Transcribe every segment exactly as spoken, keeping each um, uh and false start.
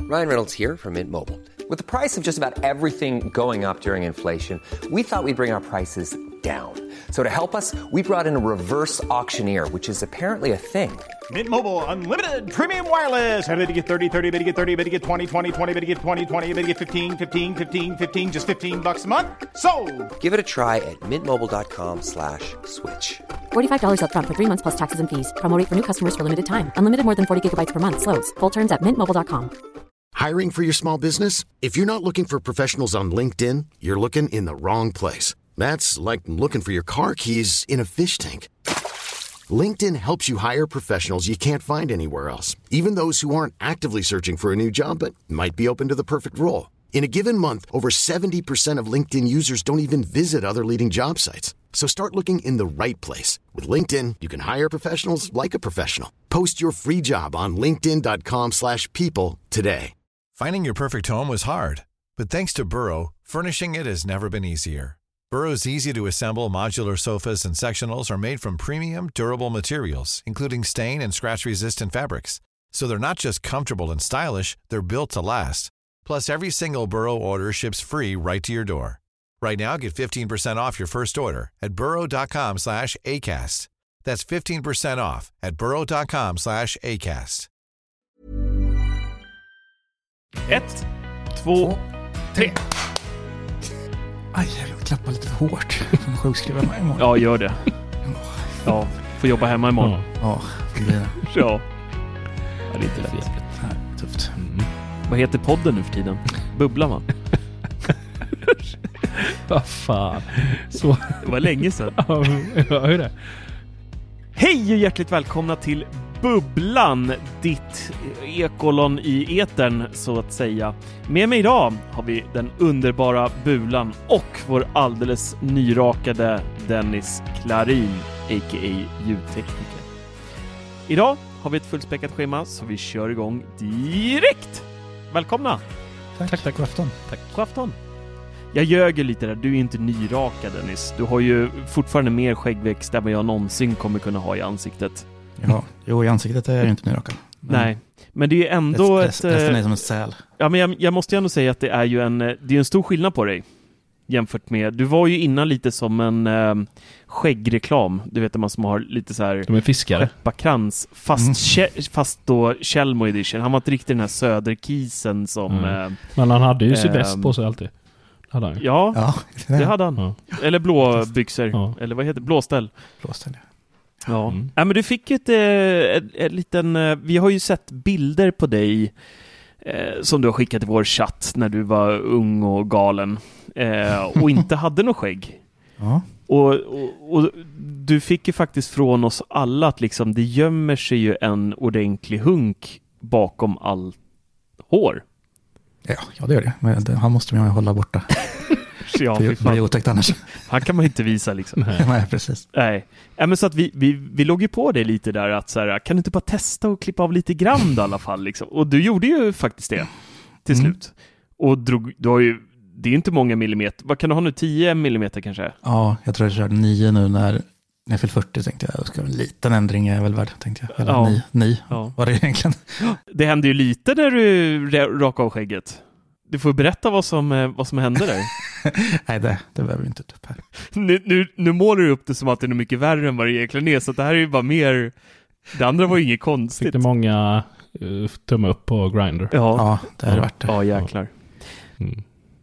Ryan Reynolds here from Mint Mobile. With the price of just about everything going up during inflation, we thought we'd bring our prices down. So to help us, we brought in a reverse auctioneer, which is apparently a thing. Mint Mobile Unlimited Premium Wireless. How to get thirty, thirty, how to get thirty, how to get twenty, twenty, twenty, how to get twenty, twenty, how to get fifteen, fifteen, fifteen, fifteen, just fifteen bucks a month? Sold! Give it a try at mintmobile.com slash switch. forty-five dollars up front for three months plus taxes and fees. Promo rate for new customers for limited time. Unlimited more than forty gigabytes per month. Slows full terms at mint mobile dot com. Hiring for your small business? If you're not looking for professionals on LinkedIn, you're looking in the wrong place. That's like looking for your car keys in a fish tank. LinkedIn helps you hire professionals you can't find anywhere else, even those who aren't actively searching for a new job but might be open to the perfect role. In a given month, over seventy percent of LinkedIn users don't even visit other leading job sites. So start looking in the right place. With LinkedIn, you can hire professionals like a professional. Post your free job on linkedin dot com slash people today. Finding your perfect home was hard, but thanks to Burrow, furnishing it has never been easier. Burrow's easy-to-assemble modular sofas and sectionals are made from premium, durable materials, including stain and scratch-resistant fabrics. So they're not just comfortable and stylish, they're built to last. Plus, every single Burrow order ships free right to your door. Right now, get fifteen percent off your first order at burrow.com slash ACAST. That's fifteen percent off at burrow.com slash ACAST. Ett, två, tre. Aj, jag klappar lite för hårt. Jag får sjukskriva mig imorgon. Ja, gör det. Ja, får jobba hemma imorgon. Ja, det blir det. Ja. Ja, det är inte lätt. Nej, tufft. Mm. Vad heter podden nu för tiden? Bubblan, va? Vad fan. Så. Det var länge sedan. Ja, hur är det? Hej och hjärtligt välkomna till Bubblan, ditt ekolon i etern så att säga. Med mig idag har vi den underbara Bulan och vår alldeles nyrakade Dennis Klarin, a k a ljudtekniker. Idag har vi ett fullspäckat schema så vi kör igång direkt. Välkomna! Tack, tack, tack. God afton. Tack, god afton. Jag ljöger lite där, du är inte nyrakad Dennis. Du har ju fortfarande mer skäggväxt än vad jag någonsin kommer kunna ha i ansiktet. Ja, jo, i ansiktet är jag ju inte nyrakad. Men nej, men det är ändå rest, ett... Resten är som en säl. Ja, men jag, jag måste ju ändå säga att det är ju en, det är en stor skillnad på dig. Jämfört med, du var ju innan lite som en äh, skäggreklam. Du vet att man som har lite så här... De är fiskare. Skepparkrans, fast, mm. kä- fast då Kjellmo edition. Han var inte riktigt den här söderkisen som... Mm. Äh, men han hade ju äh, sydväst på sig alltid. Hade han. Ja, ja, det hade han. Ja. Eller blåbyxor. Ja. Eller vad heter det? Blåställ. Blåställ, ja. Ja. Mm. Ja, men du fick ju ett, ett, ett liten... Vi har ju sett bilder på dig eh, som du har skickat i vår chatt när du var ung och galen eh, och inte hade något skägg. Ja. Och, och, och du fick ju faktiskt från oss alla att liksom, det gömmer sig ju en ordentlig hunk bakom all hår. Ja, ja det gör det. Men det, han måste man ju hålla borta. Ja, det blir otäckt annars. Han kan man inte visa liksom. Nej, Nej precis. Nej. Ja, men så att vi, vi, vi låg ju på det lite där att så här, kan du inte bara testa och klippa av lite grann i alla fall liksom. Och du gjorde ju faktiskt det till mm. slut. Och drog, du har ju, det är inte många millimeter. Vad kan du ha nu? tio millimeter kanske? Ja, jag tror jag körde nio nu när, när jag fyllde fyrtio tänkte jag. Ska en liten ändring är väl värd, tänkte jag. Eller ja. ni, ni. Ja. Var det egentligen? Det hände ju lite när du rakade av skägget. Du får berätta vad som, vad som hände där. Nej, det, det behöver vi inte ta upp här. Nu, nu, nu målar du upp det som att det är mycket värre än vad det egentligen är. Så det här är ju bara mer... Det andra var ju inget konstigt. Fick det många uh, tumme upp på Grindr? Ja, ja det har ja. varit det. Ja, jäklar. Mm.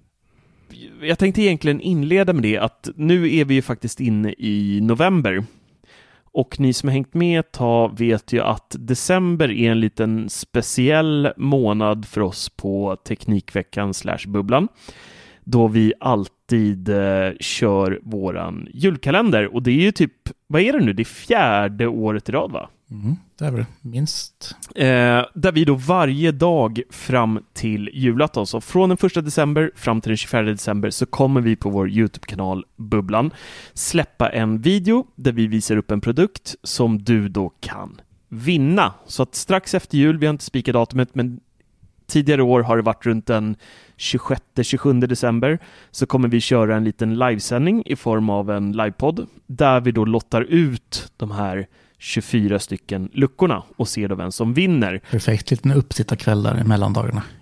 Jag tänkte egentligen inleda med det att nu är vi ju faktiskt inne i november. Och ni som har hängt med ett tag vet ju att december är en liten speciell månad för oss på Teknikveckan slash bubblan. Då vi alltid eh, kör våran julkalender. Och det är ju typ, vad är det nu? Det är fjärde året i rad, va? Mm, det är väl minst. Eh, där vi då varje dag fram till julafton, så från den första december fram till den tjugofjärde december så kommer vi på vår YouTube-kanal Bubblan släppa en video där vi visar upp en produkt som du då kan vinna. Så att strax efter jul, vi har inte spikat datumet, men tidigare år har det varit runt den tjugosjätte tjugosjunde december, så kommer vi köra en liten livesändning i form av en livepodd där vi då lottar ut de här tjugofyra stycken luckorna och ser då vem som vinner. Perfekt, lite uppsittarkväll där i mellandagarna.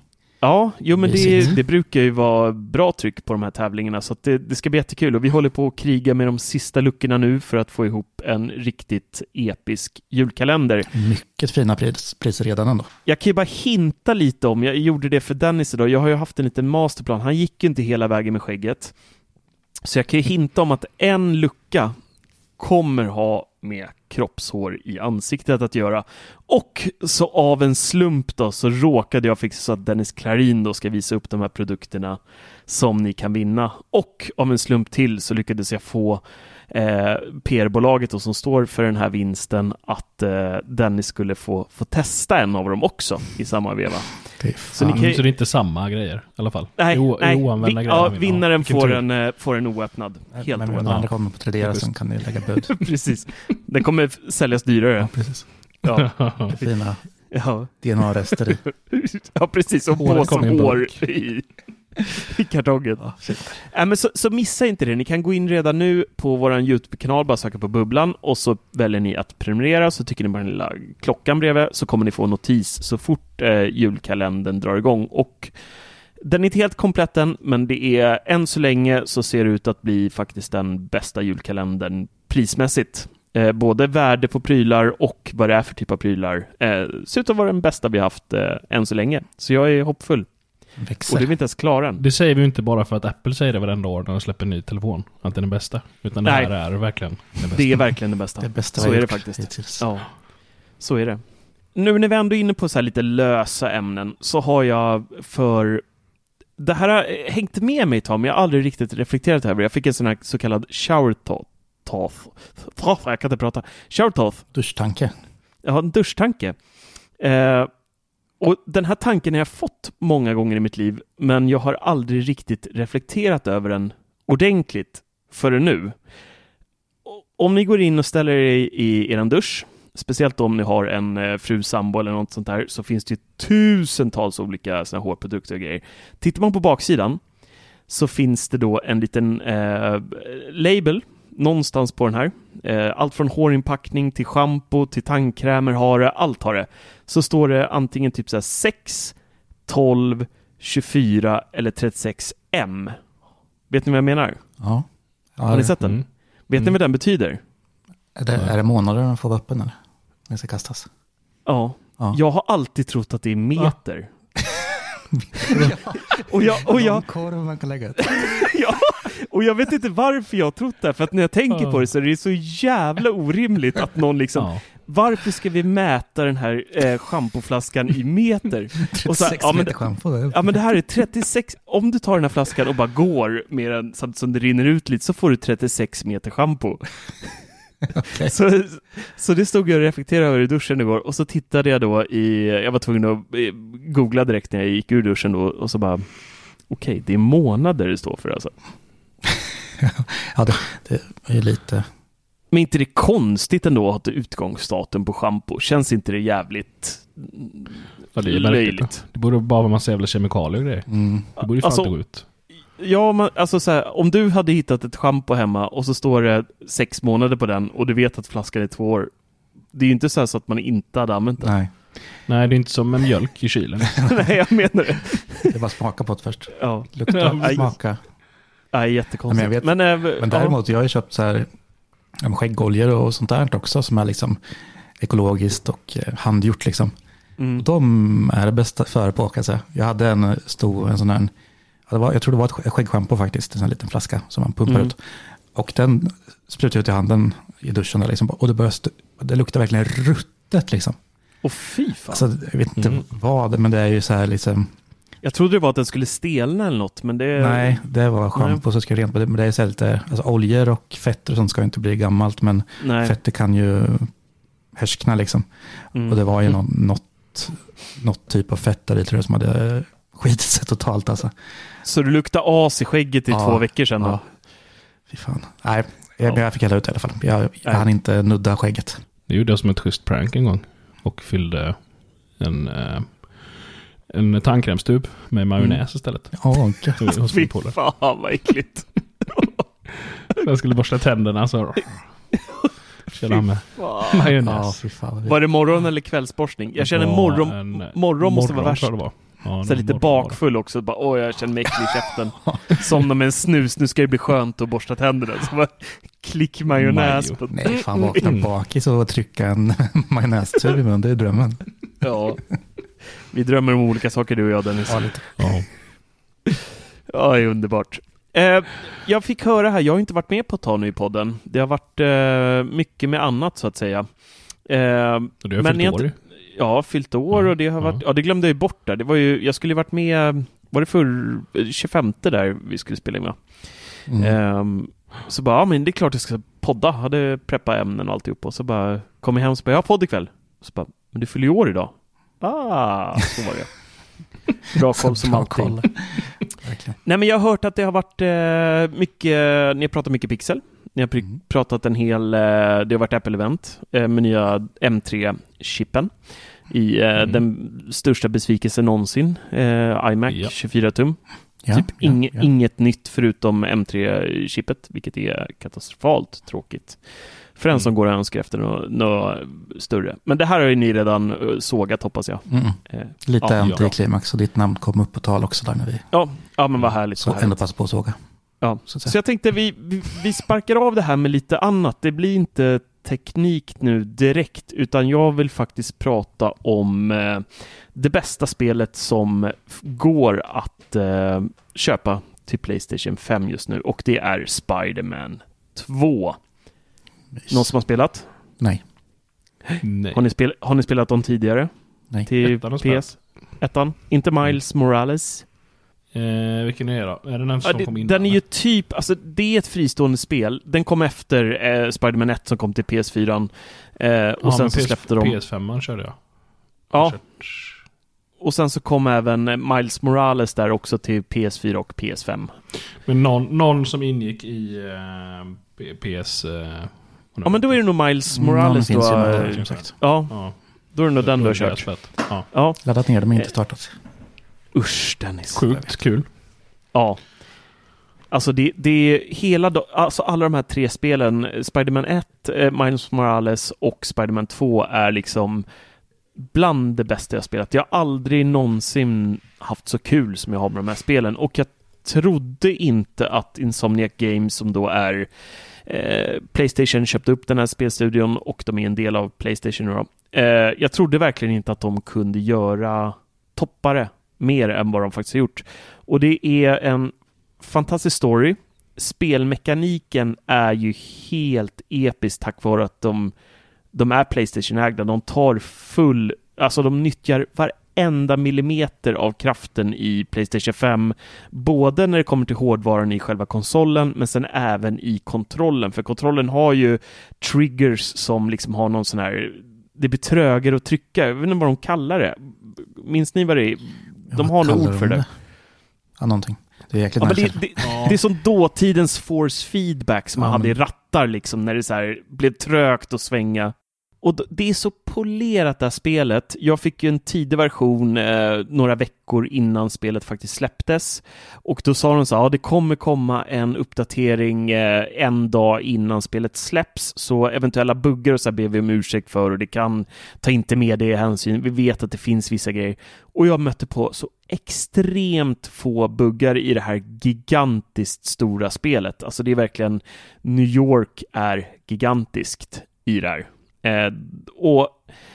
Ja, jo men det, det brukar ju vara bra tryck på de här tävlingarna så att det, det ska bli jättekul och vi håller på att kriga med de sista luckorna nu för att få ihop en riktigt episk julkalender. Mycket fina pris, priser redan ändå. Jag kan ju bara hinta lite om, jag gjorde det för Dennis idag, jag har ju haft en liten masterplan, han gick ju inte hela vägen med skägget. Så jag kan ju hinta om att en lucka kommer ha med kroppshår i ansiktet att göra. Och så av en slump då så råkade jag fixa så att Dennis Klarin då ska visa upp de här produkterna som ni kan vinna. Och av en slump till så lyckades jag få eh, P R-bolaget då, som står för den här vinsten att eh, Dennis skulle få, få testa en av dem också i samma veva. Det så, ni kan... så det är inte samma grejer i alla fall? Nej, o- nej. oanvända Vi, grejer. ja, vinnaren får en, eh, får en oöppnad. Helt men oöppnad. när andra kommer på Tradera så kan ni lägga bud. Precis. Den kommer säljas dyrare. Ja, precis. Ja. Fina ja. D N A-rester i. Ja, precis. Och på som hår i, i kartongen. Ja, äh, men så, så missa inte det. Ni kan gå in redan nu på vår YouTube-kanal, bara söka på Bubblan och så väljer ni att prenumerera, så tycker ni på den lilla klockan bredvid så kommer ni få notis så fort eh, julkalendern drar igång. Och den är inte helt komplett än, men det är än så länge så ser det ut att bli faktiskt den bästa julkalendern prismässigt. Eh, både värde på prylar och vad det är för typ av prylar. Eh, ser ut att vara den bästa vi haft eh, än så länge. Så jag är hoppfull. Växer. Och det är vi inte ens klara än. Det säger vi ju inte bara för att Apple säger det varenda år när de släpper en ny telefon. Att den är bästa. Utan Nej. det här är verkligen det bästa. Det är verkligen det bästa. Det bästa så är det faktiskt. Hittills. Ja, så är det. Nu när vi ändå är inne på så här lite lösa ämnen så har jag för... Det här har hängt med mig, Tom. Jag har aldrig riktigt reflekterat över det. Jag fick en sån här så kallad shower thought. Jag kan inte prata. Shower thought. Duschtanke. Jag har en duschtanke. Eh, och den här tanken har jag fått många gånger i mitt liv, men jag har aldrig riktigt reflekterat över den ordentligt förrän nu. Om ni går in och ställer er i, i er dusch, speciellt om ni har en eh, fru, sambo eller något sånt där, så finns det ju tusentals olika såna hårprodukter och grejer. Tittar man på baksidan så finns det då en liten eh, label någonstans på den här. Eh, allt från hårinpackning till shampoo till tandkrämer har det, allt har det. Så står det antingen typ så här sex, tolv, tjugofyra eller trettiosex M. Vet ni vad jag menar? Ja. ja har ni sett den? Mm. Vet mm. ni vad den betyder? Är det, är det månader den får vara öppen eller? Den ska kastas. Ja. ja. Jag har alltid trott att det är meter. Ja. och jag, och jag, korv man kan lägga ut. ja, och jag vet inte varför jag har trott det, för att när jag tänker på det så är det så jävla orimligt att någon liksom, ja. Varför ska vi mäta den här eh, schampoflaskan i meter? Och så, ja, men, shampoo, ja men det här är trettiosex, om du tar den här flaskan och bara går med den samtidigt som det rinner ut lite så får du trettiosex meter shampoo. Okay. Så, så det stod jag och reflekterade över i duschen igår och så tittade jag då i, jag var tvungen att googla direkt när jag gick ur duschen då, och så bara okej, okay, det är månader det står för alltså. Ja, det, det är ju lite. Men inte det är konstigt ändå att ha utgångsdatum på shampoo? Känns inte det jävligt ja, det är löjligt? Det borde bara vara en massa jävla kemikalier och grejer. Mm. Det borde ju fan alltså, gå ut. Ja, man, alltså så här, om du hade hittat ett shampoo hemma och så står det sex månader på den och du vet att flaskan är två år. Det är ju inte så, här så att man inte hade använt den. Nej. Nej, det är inte som en mjölk i kylen. Nej, jag menar det. Det är bara smaka på det först. Ja. Lukta, ja, smaka. Nej, jättekonstigt. Ja, men, jag vet, men, äh, men däremot, ja. jag har ju köpt så här skäggoljor och sånt där också som är liksom ekologiskt och eh, handgjort liksom. Mm. Och de är det bästa före på, kan jag säga. Jag hade en stor, en sån här, det var, jag tror det var ett skäggschampo faktiskt, en sån här liten flaska som man pumpar mm. ut. Och den sprutade ut i handen i duschen där liksom, och det började, det luktar verkligen ruttet liksom. Och fy fan. Alltså, jag vet inte mm. vad, men det är ju så här liksom. Jag trodde det var att den skulle stelna eller något, men det... Nej, det var shampoo som ska rent, men det är så lite, alltså oljor och fetter och sånt ska inte bli gammalt, men Nej. fetter kan ju härskna liksom. Mm. Och det var ju något, något, något typ av fetter i, tror jag, som hade skitit sig totalt alltså. Så du luktade as i skägget i ja, två veckor sedan då? Ja. Fy fan. Nej, jag, ja. jag fick hela ut i alla fall. Jag, jag hann inte nudda skägget. Det gjorde jag som ett schysst prank en gång och fyllde en... Eh, en tandkrämstub med majonnäs mm. istället. Åh, oh, fy fan vad äckligt. Jag skulle borsta tänderna så känner med majonnäs. Ja, var det morgon eller kvällsborstning? Jag känner morgon, morgon, morgon måste vara värst. Det var. Ja, så lite morgon, bakfull också. Bara, åh, jag känner mig äcklig i käften. Som med en snus. Nu ska det bli skönt att borsta tänderna. Så bara klick majonnäs på. Nej, fan vakna bakis och trycka en majonnästub i mun. Det är drömmen. Ja. Vi drömmer om olika saker, du och jag, Dennis. Ja, lite. Ja. Ja, det är underbart. Eh, jag fick höra här, jag har inte varit med på ett tag nu i podden. Det har varit eh, mycket med annat, så att säga. Eh, Så du har men fyllt jag, år? Ja, fyllt år, och det har Ja. varit, ja, det glömde jag ju bort där. Det var ju, jag skulle ju varit med, var det för tjugofemte där vi skulle spela med. Mm. Eh, så bara, ja, men det är klart jag ska podda. Hade preppat ämnen och alltihop. Och så bara kom jag hem och så bara, jag har podd ikväll. Så bara, men du fyller ju år idag. Ah, så var det. Bra koll som Bra alltid. koll. Verkligen. Nej, men jag har hört att det har varit eh, mycket, ni har pratat mycket Pixel. Ni har pr- Mm. pratat en hel, eh, det har varit Apple-event eh, med nya M tre-chippen i eh, Mm. den största besvikelsen någonsin. Eh, iMac Ja. tjugofyra tum. Ja, typ ja, ing- ja. inget nytt förutom M tre-chippet, vilket är katastrofalt tråkigt. För en Mm. som går och önskar efter något, något större. Men det här har ju ni redan eh, sågat, hoppas jag. Mm. Eh, Lite ja, antiklimax och ditt namn kom upp på tal också där när vi ja, ja, men vad härligt. så vad ändå härligt. passade på att såga. Ja. Så att Så säga. jag tänkte vi, vi, vi sparkar av det här med lite annat. Det blir inte teknik nu direkt, utan jag vill faktiskt prata om eh, det bästa spelet som f- går att eh, köpa till PlayStation fem just nu, och det är Spider-Man två. Någon som har spelat? Nej, Nej. Har ni, spel, har ni spelat dem tidigare? nej. Till Ettan har P S? Ettan? Inte Miles Morales? Eh, vilken är det då? Är det den Ja, som det, kom in? den är ju typ, alltså det är ett fristående spel. Den kom efter eh, Spider-Man ett som kom till P S fyra. Eh, och ja, sen men så P S, släppte de... P S fem körde jag. Ja, Jag kört- och sen så kom även eh, Miles Morales där också till P S fyra och P S fem. Men någon, någon som ingick i eh, P- PS... Eh, Ja, men då är det nog Miles Någon Morales då. finns ju eh, någon, som sagt. Ja, Ja, då är det nog den du har Då är det kört. fett. Ja. Ja, Laddat ner dem men inte startat. usch Dennis. Sjukt kul. Ja. Alltså det, det är hela, do- alltså alla de här tre spelen, Spider-Man ett, eh, Miles Morales och Spider-Man två är liksom bland det bästa jag spelat. Jag har aldrig någonsin haft så kul som jag har med de här spelen, och jag trodde inte att Insomniac Games, som då är eh, PlayStation, köpte upp den här spelstudion och de är en del av PlayStation nu då. Eh, jag trodde verkligen inte att de kunde göra toppare mer än vad de faktiskt har gjort. Och det är en fantastisk story. Spelmekaniken är ju helt episk tack vare att de, de är PlayStation-ägda. De tar full, alltså de nyttjar varenda millimeter av kraften i PlayStation fem, både när det kommer till hårdvaran i själva konsolen, men sen även i kontrollen. För kontrollen har ju triggers som liksom har någon sån här, det blir trögare att trycka. Jag vet inte vad de kallar det. Minns ni vad det är? De har något ord för det. Ja, någonting. Det är jäkligt Ja, men märkligt. det, det, det är som dåtidens force feedback som man Ja, hade i men- rattar liksom, när det så här blev trögt att svänga. Och d- det är så polerat det här spelet. Jag fick ju en tidig version eh, några veckor innan spelet faktiskt släpptes. Och då sa de så här, ja, det kommer komma en uppdatering eh, en dag innan spelet släpps. Så eventuella buggar och så här ber vi om ursäkt för, och det kan ta inte med det i hänsyn. Vi vet att det finns vissa grejer. Och jag mötte på så extremt få buggar i det här gigantiskt stora spelet. Alltså det är verkligen, New York är gigantiskt i det här. Eh, och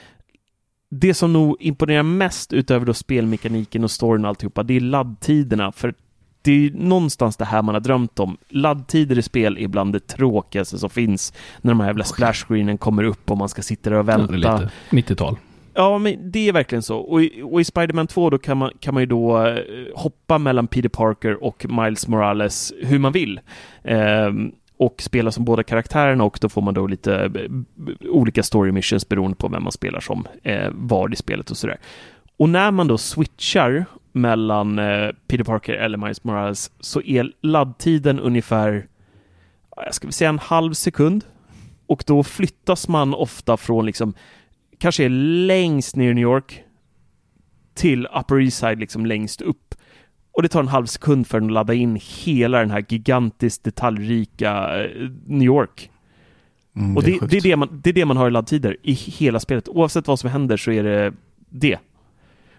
det som nog imponerar mest utöver då spelmekaniken och storyn och alltihopa, det är laddtiderna. För det är någonstans det här man har drömt om. Laddtider i spel är bland det tråkigaste som finns, när de här jävla splashscreenen kommer upp och man ska sitta där och Det är vänta. lite nittiotal. Ja, men det är verkligen så. Och i, och i Spider-Man två då kan man, kan man ju då eh, hoppa mellan Peter Parker och Miles Morales hur man vill. Ehm, och spela som båda karaktärerna, och då får man då lite eh, olika story missions beroende på vem man spelar som, eh, var i spelet och sådär. Och när man då switchar mellan eh, Peter Parker eller Miles Morales, så är laddtiden ungefär, jag ska väl säga en halv sekund. Och då flyttas man ofta från liksom kanske är längst ner i New York till Upper East Side, liksom längst upp. Och det tar en halv sekund för den att ladda in hela den här gigantiskt detaljrika eh, New York. Mm, och det, det, är det, är det, man, det är det man har i laddtider i hela spelet. Oavsett vad som händer så är det det.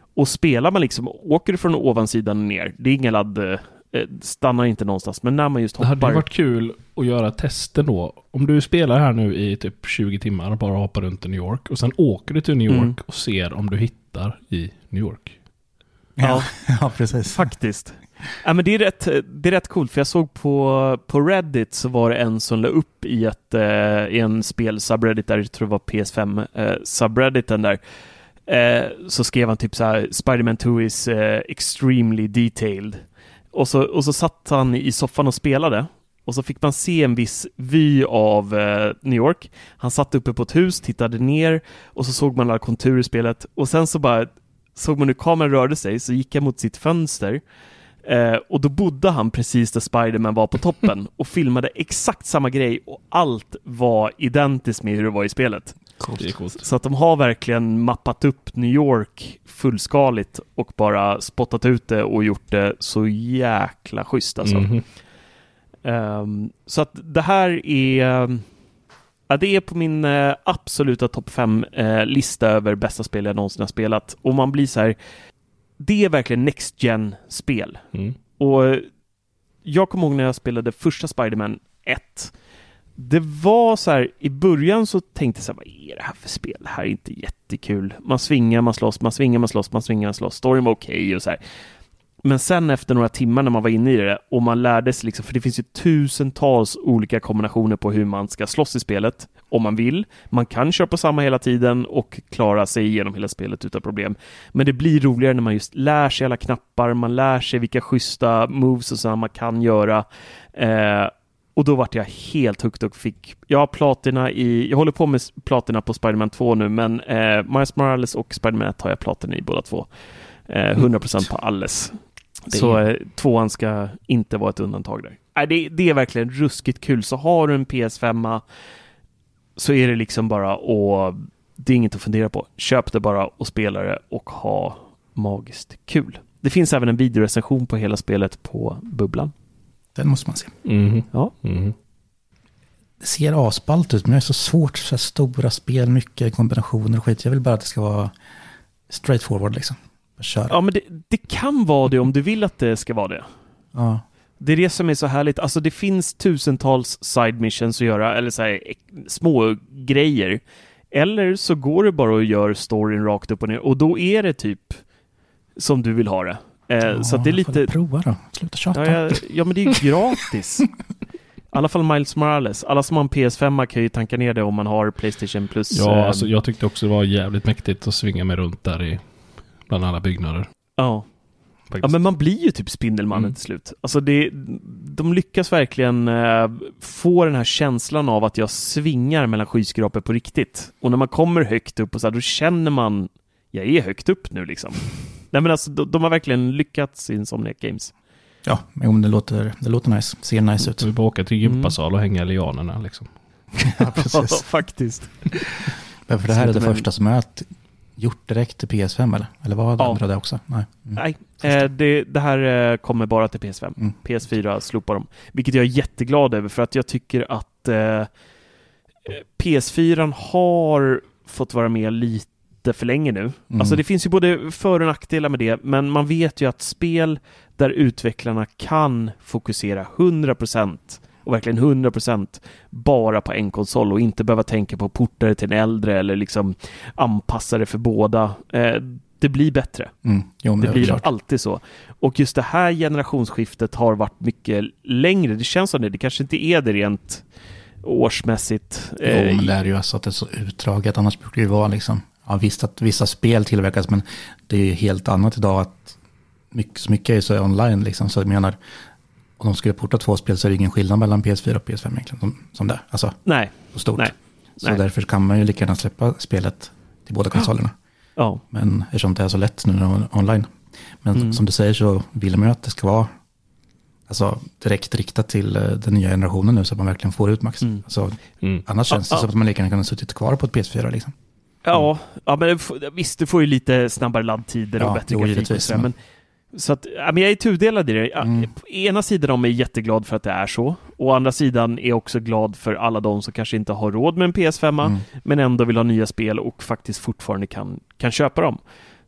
Och spelar man liksom, åker från ovansidan ner, det är ingen ladd, eh, stannar inte någonstans, men när man just hoppar... Det hade varit kul att göra tester då. Om du spelar här nu i typ tjugo timmar och bara hoppar runt i New York och sen åker du till New York mm. och ser om du hittar i New York. Ja, ja precis. Faktiskt. Ja, men det är rätt, det är rätt coolt, för jag såg på, på Reddit så var det en som la upp i, ett, eh, i en spel subreddit där, jag tror det var P S fem eh, subredditen där, eh, så skrev han typ så här: Spider-Man two is eh, extremely detailed. Och så, och så satt han i soffan och spelade. Och så fick man se en viss vy av eh, New York. Han satt uppe på ett hus, tittade ner. Och så såg man alla konturer i spelet. Och sen så bara såg man hur kameran rörde sig. Så gick han mot sitt fönster. Eh, och då bodde han precis där Spider-Man var på toppen. Och filmade exakt samma grej. Och allt var identiskt med hur det var i spelet. Coolt. Det är coolt. Så att de har verkligen mappat upp New York fullskaligt och bara spottat ut det och gjort det så jäkla schysst alltså. Mm-hmm. Um, så att det här är ja, det är på min uh, absoluta topp fem uh, lista över bästa spel jag någonsin har spelat. Och man blir så här, det är verkligen next gen spel. Mm. Och jag kommer ihåg när jag spelade första Spider-Man ett. Det var så här, i början så tänkte jag så här, vad är det här för spel? Det här är inte jättekul. Man svingar, man slåss, man svingar, man slåss, man svingar, man slåss. Storyn var okej okay och så här. Men sen efter några timmar när man var inne i det och man lärde sig liksom, för det finns ju tusentals olika kombinationer på hur man ska slåss i spelet om man vill. Man kan köra på samma hela tiden och klara sig igenom hela spelet utan problem. Men det blir roligare när man just lär sig alla knappar, man lär sig vilka schyssta moves och så man kan göra. Eh, och då vart jag helt hooked och fick, jag har platina i, jag håller på med platina på Spider-Man två nu, men eh, Miles Morales och Spider-Man ett har jag platina i båda två. Eh, hundra procent på alles. Det... Så eh, tvåan ska inte vara ett undantag där. Nej, det, det är verkligen ruskigt kul. Så har du en P S fem så är det liksom bara, och det är inget att fundera på. Köp det bara och spela det och ha magiskt kul. Det finns även en videorecension på hela spelet på Bubblan. Den måste man se. Mm. Ja. Mm. Det ser asballt ut, men det är så svårt. Så stora spel, mycket kombinationer och skit. Jag vill bara att det ska vara straightforward liksom. Kör. Ja, men det, det kan vara det om du vill att det ska vara det. Ja. Det är det som är så härligt. Alltså det finns tusentals side missions att göra, eller så här, små grejer. Eller så går det bara och gör storyn rakt upp och ner. Och då är det typ som du vill ha det. Eh, ja, så att det är lite... prova då. Sluta tjata. Ja, ja, ja, men det är ju gratis. I alla fall Miles Morales. Alla som har en P S fem kan ju tanka ner det om man har PlayStation Plus. Ja, eh, alltså, jag tyckte också det var jävligt mäktigt att svinga mig runt där i bland alla byggnader. Ja. Ja, men man blir ju typ Spindelmannen mm. till slut. Alltså det, de lyckas verkligen eh, få den här känslan av att jag svingar mellan skyskrapor på riktigt. Och när man kommer högt upp och så här, då känner man, jag är högt upp nu liksom. Nej, men alltså de, de har verkligen lyckats i Insomniac Games. Ja, men det låter, det låter nice. Ser nice ut. Vi får åka till gympasal mm. och hänga lianerna liksom. Ja, precis. Faktiskt. Men för det här är det första som är att gjort direkt till P S fem eller? Eller vad hade ja. andra det också? Nej, mm. Nej eh, det, det här eh, kommer bara till P S fem. Mm. P S fyra slopar dem. Vilket jag är jätteglad över, för att jag tycker att eh, P S fyra har fått vara med lite för länge nu. Mm. Alltså det finns ju både för- och nackdelar med det, men man vet ju att spel där utvecklarna kan fokusera hundra procent och verkligen hundra procent bara på en konsol och inte behöva tänka på portare till en äldre eller liksom anpassa det för båda. Eh, det blir bättre. Mm. Jo, det, det blir klart. alltid så. Och just det här generationsskiftet har varit mycket längre. Det känns som det. Det kanske inte är det rent årsmässigt. Eh, jo, men det är ju alltså att det är så utdraget. Annars brukar det ju vara liksom, ja, visst att vissa spel tillverkas, men det är ju helt annat idag att mycket, så mycket är så online liksom. Så jag menar, om de skulle porta två spel så är det ingen skillnad mellan P S fyra och P S fem egentligen, som, som det. Alltså, nej. Så stort. Nej. Så nej. Därför kan man ju lika gärna släppa spelet till båda konsolerna. Ja. Men eftersom det är så lätt nu online. Men mm. som du säger så vill man ju att det ska vara alltså, direkt riktat till den nya generationen nu så att man verkligen får ut max. Mm. Alltså, mm. Annars känns det ja, som att man lika gärna kan ha suttit kvar på ett P S fyra liksom. Ja, ja men visst, du får ju lite snabbare laddtider och ja, bättre jo, grafik och så, men så att, ja, men jag är tudelad i det. Mm. På ena sidan om är jag jätteglad för att det är så. Och andra sidan är jag också glad för alla de som kanske inte har råd med en P S fem mm. men ändå vill ha nya spel och faktiskt fortfarande kan, kan köpa dem.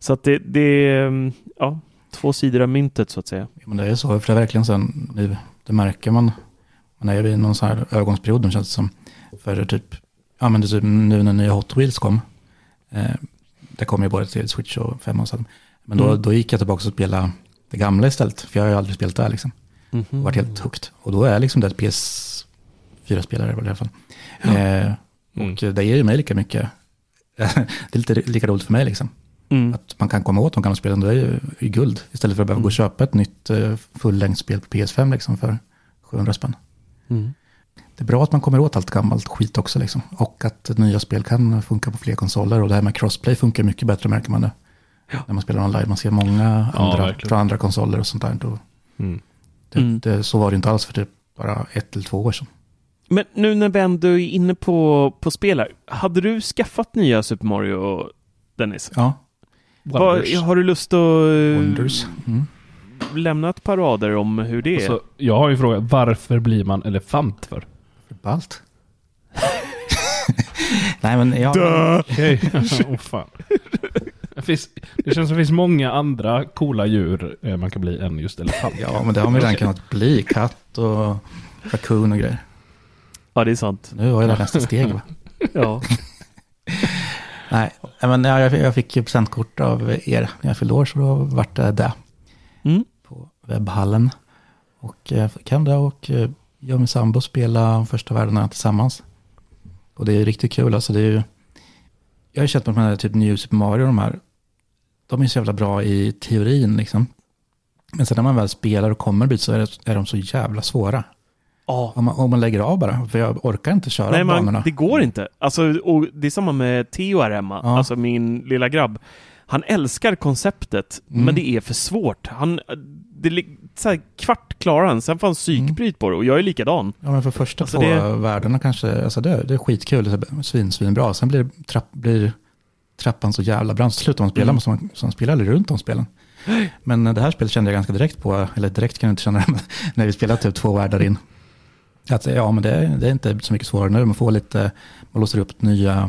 Så att det, det är ja, två sidor av myntet så att säga. Ja, men det är så, för det är verkligen sen nu, det märker man, man är ju i någon sån här övergångsperiod, känns det som, för typ, ja men det typ nu när nya Hot Wheels kom, eh, det kom ju både till Switch och fem och så, men då, mm. då gick jag tillbaka och spela det gamla istället, för jag har ju aldrig spelat där liksom, mm-hmm. och varit helt hooked, och då är liksom det ett P S fyra-spelare i alla fall. Ja. Eh, och mm. det ger ju mig lika mycket, det är lite lika roligt för mig liksom. Mm. Att man kan komma åt de gamla spelen, då är ju i guld. Istället för att behöva mm. gå och köpa ett nytt uh, fullängdsspel på P S fem liksom, för sjuhundra spänn. Mm. Det är bra att man kommer åt allt gammalt skit också. Liksom. Och att nya spel kan funka på fler konsoler. Och det här med crossplay funkar mycket bättre, märker man det. Ja. När man spelar online. Man ser många andra, ja, från andra konsoler och sånt där. Då, mm. Det, mm. Det, så var det inte alls för typ bara ett eller två år sedan. Men nu när vi ändå är inne på, på spel, hade du skaffat nya Super Mario, Dennis? Ja. Vad, har du lust att Wonders. Mm. lämna ett par rader om hur det är? Alltså, jag har ju frågat, varför blir man elefant för? För ballt. Nej men jag... Okej. Oh, fan. Det, finns, det känns som det finns många andra coola djur eh, man kan bli än just elefant. Ja, men det har man redan kunnat bli. Katt och raccoon och grejer. Ja, det är sant. Nu var det nästa steg, va? Ja. Nej, men jag, jag fick ju presentkort av er när jag fyllde år, så då vart det där mm. på webbhallen. Och jag fick hem det och jag och min sambo spela första världarna tillsammans. Och det är riktigt kul. Alltså det är ju, jag har känt på de här typ New Super Mario, de här, de är så jävla bra i teorin liksom. Men sen när man väl spelar och kommer bit så är, det, är de så jävla svåra. Oh. Om, man, om man lägger av bara, för jag orkar inte köra Nej, banorna. Man, det går inte. Alltså, och det är samma med Theo här hemma, ja. Alltså min lilla grabb. Han älskar konceptet, mm. men det är för svårt. Han, det, så här, kvart klarar han, sen får han psykbryt på det, och jag är likadan. Ja, men för första alltså två det... världarna kanske, alltså det, det är skitkul, det är svin, svin bra. Sen blir, trapp, blir trappan så jävla brant. Så slutar man spela, mm. så man, så man spelar aldrig runt om spelen. Men det här spelet kände jag ganska direkt på, eller direkt kan jag inte känna det, när vi spelade typ två världar in. Att, ja, men det är, det är inte så mycket svårare nu. Man får lite, man låser upp nya,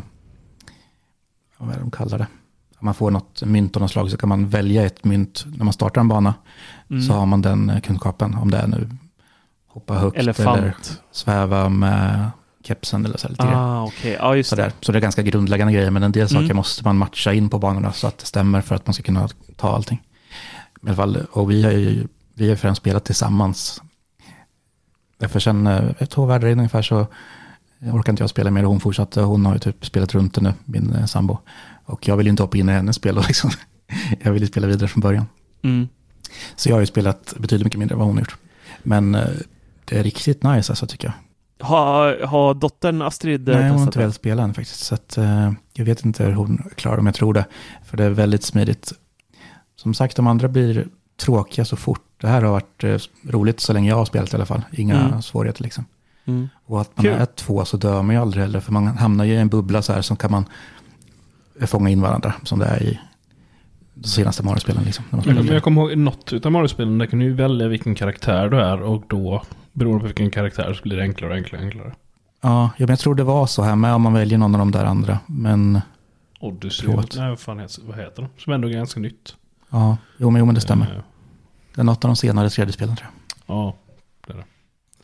vad är det de kallar det? Man får något mynt av något slag, så kan man välja ett mynt när man startar en bana. Mm. Så har man den kunskapen, om det är nu hoppa högt Elefant. Eller sväva med kepsen eller så lite ah, okay. ah, just det. Så det är ganska grundläggande grejer, men en del saker mm. måste man matcha in på banorna så att det stämmer för att man ska kunna ta allting. I alla fall, och vi har ju vi har främst spelat tillsammans. För sen ett två världar in ungefär så orkar inte jag spela mer, och hon fortsatte. Hon har ju typ spelat runt det nu, min eh, sambo. Och jag vill ju inte hoppa in i hennes spel och liksom, jag vill ju spela vidare från början. Mm. Så jag har ju spelat betydligt mycket mindre än vad hon har gjort. Men eh, det är riktigt nice alltså, tycker jag. Har, har dottern Astrid Nej, hon har inte väl spelat än faktiskt. Så att, eh, jag vet inte hur hon klarar, om jag tror det. För det är väldigt smidigt. Som sagt, de andra blir tråkiga så fort. Det här har varit eh, roligt så länge jag har spelat i alla fall. Inga mm. svårigheter liksom. Mm. Och att man Kul. är två så dör man ju aldrig heller. För man hamnar ju i en bubbla så här, som kan man fånga in varandra. Som det är i de senaste Mario-spelen liksom. Men jag kommer ihåg något av Mario-spelen, där kan du välja vilken karaktär du är. Och då, beroende på vilken karaktär, så blir det enklare och enklare och enklare. Ja, jag, jag tror det var så här med om man väljer någon av de där andra. Men... Odyssey, nej, vad fan heter, vad heter de? Som ändå är ganska nytt. Ja, jo men, jo, men det stämmer. Uh, det är något av de senare tre D-spelen, tror jag. Ja, det är det.